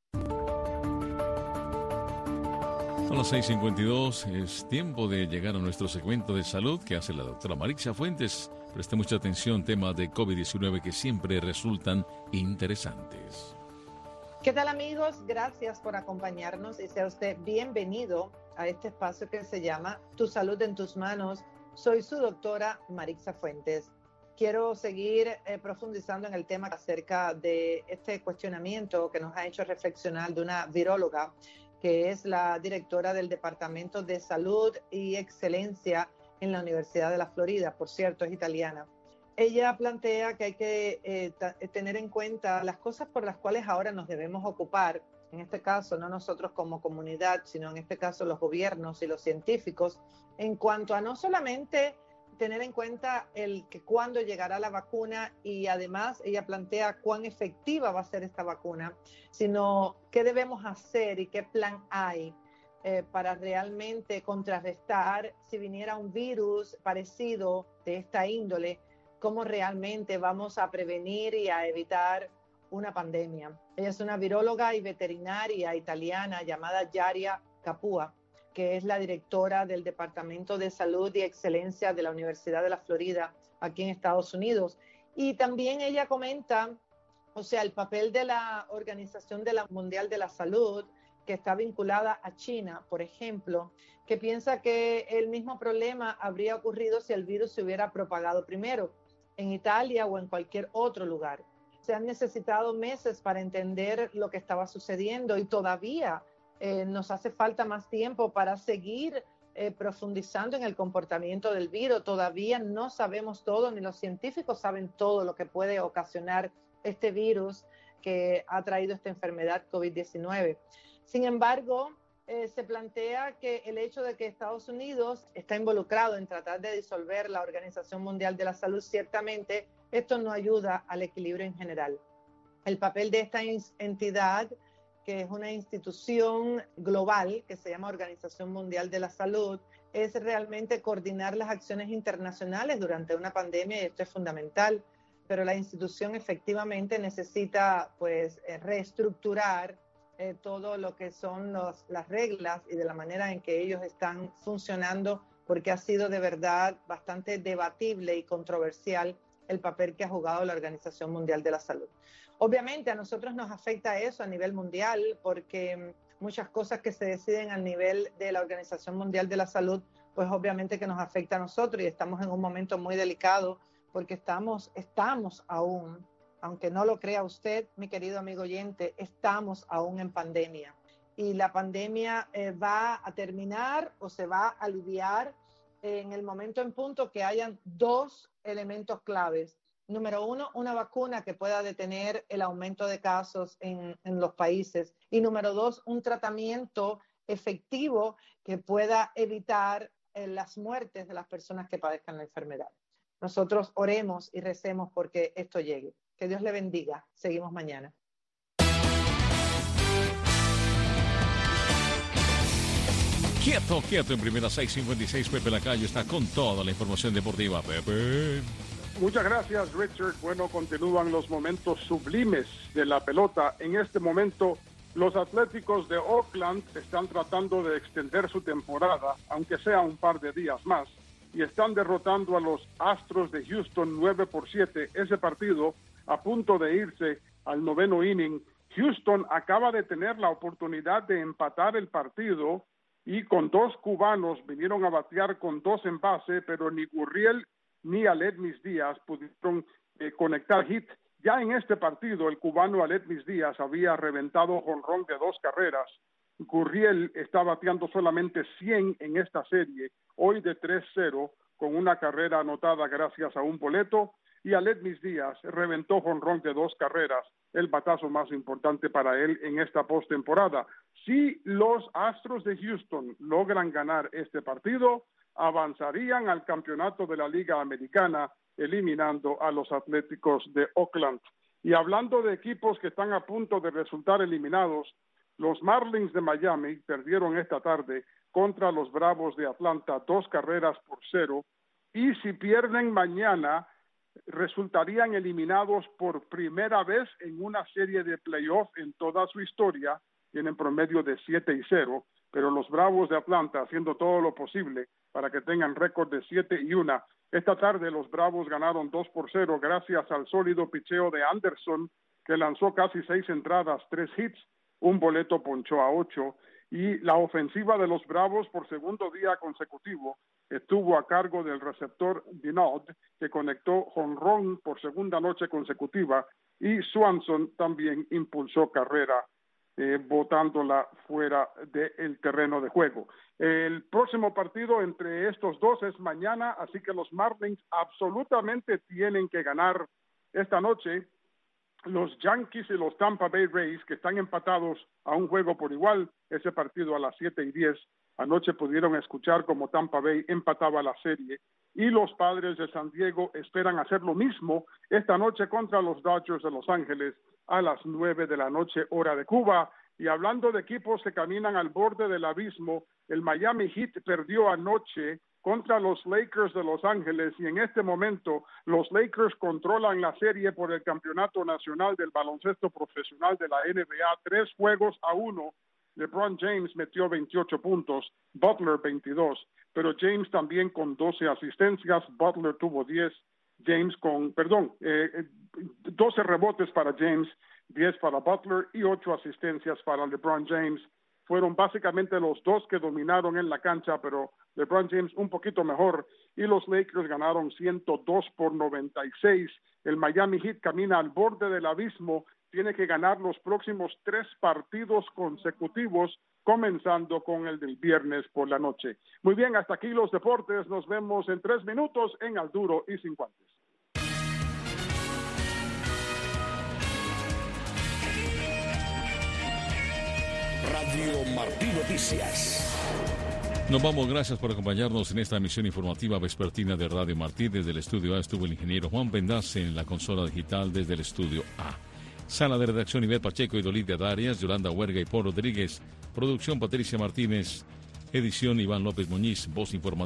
Son las seis cincuenta y dos, es tiempo de llegar a nuestro segmento de salud que hace la doctora Marixa Fuentes. Preste mucha atención, temas de COVID diecinueve que siempre resultan interesantes. ¿Qué tal, amigos? Gracias por acompañarnos y sea usted bienvenido a este espacio que se llama Tu Salud en Tus Manos. Soy su doctora Marixa Fuentes. Quiero seguir eh, profundizando en el tema acerca de este cuestionamiento que nos ha hecho reflexionar de una viróloga que es la directora del Departamento de Salud y Excelencia en la Universidad de la Florida, por cierto, es italiana. Ella plantea que hay que eh, t- tener en cuenta las cosas por las cuales ahora nos debemos ocupar, en este caso no nosotros como comunidad, sino en este caso los gobiernos y los científicos, en cuanto a no solamente tener en cuenta el que cuándo llegará la vacuna y además ella plantea cuán efectiva va a ser esta vacuna, sino qué debemos hacer y qué plan hay eh, para realmente contrarrestar si viniera un virus parecido de esta índole, cómo realmente vamos a prevenir y a evitar una pandemia. Ella es una viróloga y veterinaria italiana llamada Yaria Capua, que es la directora del Departamento de Salud y Excelencia de la Universidad de la Florida, aquí en Estados Unidos. Y también ella comenta, o sea, el papel de la Organización de la Mundial de la Salud, que está vinculada a China, por ejemplo, que piensa que el mismo problema habría ocurrido si el virus se hubiera propagado primero, en Italia o en cualquier otro lugar. Se han necesitado meses para entender lo que estaba sucediendo y todavía Eh, nos hace falta más tiempo para seguir eh, profundizando en el comportamiento del virus. Todavía no sabemos todo, ni los científicos saben todo lo que puede ocasionar este virus. que ha traído esta enfermedad COVID diecinueve. Sin embargo, eh, se plantea que el hecho de que Estados Unidos está involucrado en tratar de disolver la Organización Mundial de la Salud, ciertamente esto no ayuda al equilibrio en general. El papel de esta entidad, que es una institución global que se llama Organización Mundial de la Salud, es realmente coordinar las acciones internacionales durante una pandemia, y esto es fundamental, pero la institución efectivamente necesita pues reestructurar eh, todo lo que son los, las reglas y de la manera en que ellos están funcionando, porque ha sido de verdad bastante debatible y controversial el papel que ha jugado la Organización Mundial de la Salud. Obviamente a nosotros nos afecta eso a nivel mundial, porque muchas cosas que se deciden a nivel de la Organización Mundial de la Salud, pues obviamente que nos afecta a nosotros, y estamos en un momento muy delicado porque estamos, estamos aún, aunque no lo crea usted, mi querido amigo oyente, estamos aún en pandemia. Y la pandemia eh, va a terminar o se va a aliviar en el momento en punto que hayan dos elementos claves. Número uno, una vacuna que pueda detener el aumento de casos en, en los países. Y número dos, un tratamiento efectivo que pueda evitar eh, las muertes de las personas que padezcan la enfermedad. Nosotros oremos y recemos porque esto llegue. Que Dios le bendiga. Seguimos mañana. Quieto, quieto en primera, seis cincuenta y seis. Pepe Lacayo está con toda la información deportiva. Pepe. Muchas gracias, Richard. Bueno, continúan los momentos sublimes de la pelota. En este momento, los Atléticos de Oakland están tratando de extender su temporada, aunque sea un par de días más, y están derrotando a los Astros de Houston nueve por siete. Ese partido a punto de irse al noveno inning. Houston acaba de tener la oportunidad de empatar el partido y con dos cubanos vinieron a batear con dos en base, pero ni Gurriel ni Aledmys Díaz pudieron eh, conectar hit. Ya en este partido, el cubano Aledmys Díaz había reventado jonrón de dos carreras. Gurriel está bateando solamente cien en esta serie, hoy de tres cero, con una carrera anotada gracias a un boleto, y Aledmys Díaz reventó jonrón de dos carreras, el batazo más importante para él en esta postemporada. Si los Astros de Houston logran ganar este partido, avanzarían al campeonato de la Liga Americana, eliminando a los Atléticos de Oakland. Y hablando de equipos que están a punto de resultar eliminados, los Marlins de Miami perdieron esta tarde contra los Bravos de Atlanta, dos carreras por cero, y si pierden mañana, resultarían eliminados por primera vez en una serie de playoff en toda su historia. Tienen promedio de siete y cero, pero los Bravos de Atlanta haciendo todo lo posible para que tengan récord de siete y uno. Esta tarde los Bravos ganaron dos por cero gracias al sólido picheo de Anderson, que lanzó casi seis entradas, tres hits, un boleto ponchó a ocho, y la ofensiva de los Bravos por segundo día consecutivo estuvo a cargo del receptor Dinaud, que conectó jonrón por segunda noche consecutiva, y Swanson también impulsó carrera, eh, botándola fuera del terreno de juego. El próximo partido entre estos dos es mañana, así que los Marlins absolutamente tienen que ganar esta noche. Los Yankees y los Tampa Bay Rays, que están empatados a un juego por igual, ese partido a las siete y diez. Anoche pudieron escuchar cómo Tampa Bay empataba la serie, y los Padres de San Diego esperan hacer lo mismo esta noche contra los Dodgers de Los Ángeles a las nueve de la noche, hora de Cuba. Y hablando de equipos que caminan al borde del abismo, el Miami Heat perdió anoche contra los Lakers de Los Ángeles, y en este momento los Lakers controlan la serie por el campeonato nacional del baloncesto profesional de la N B A, tres juegos a uno. LeBron James metió veintiocho puntos, Butler veintidós, pero James también con doce asistencias, Butler tuvo diez, James con, perdón, eh, doce rebotes para James, diez para Butler y ocho asistencias para LeBron James. Fueron básicamente los dos que dominaron en la cancha, pero LeBron James un poquito mejor, y los Lakers ganaron ciento dos por noventa y seis. El Miami Heat camina al borde del abismo, tiene que ganar los próximos tres partidos consecutivos, comenzando con el del viernes por la noche. Muy bien, hasta aquí los deportes. Nos vemos en tres minutos en Al Duro y Sin Guantes. Radio Martí Noticias. Nos vamos, gracias por acompañarnos en esta emisión informativa vespertina de Radio Martí. Desde el estudio A estuvo el ingeniero Juan Pendaz, en la consola digital desde el estudio A. Sala de redacción Ivette Pacheco y Dolidia Darias, Yolanda Huerga y Paul Rodríguez. Producción Patricia Martínez. Edición Iván López Muñiz. Voz informativa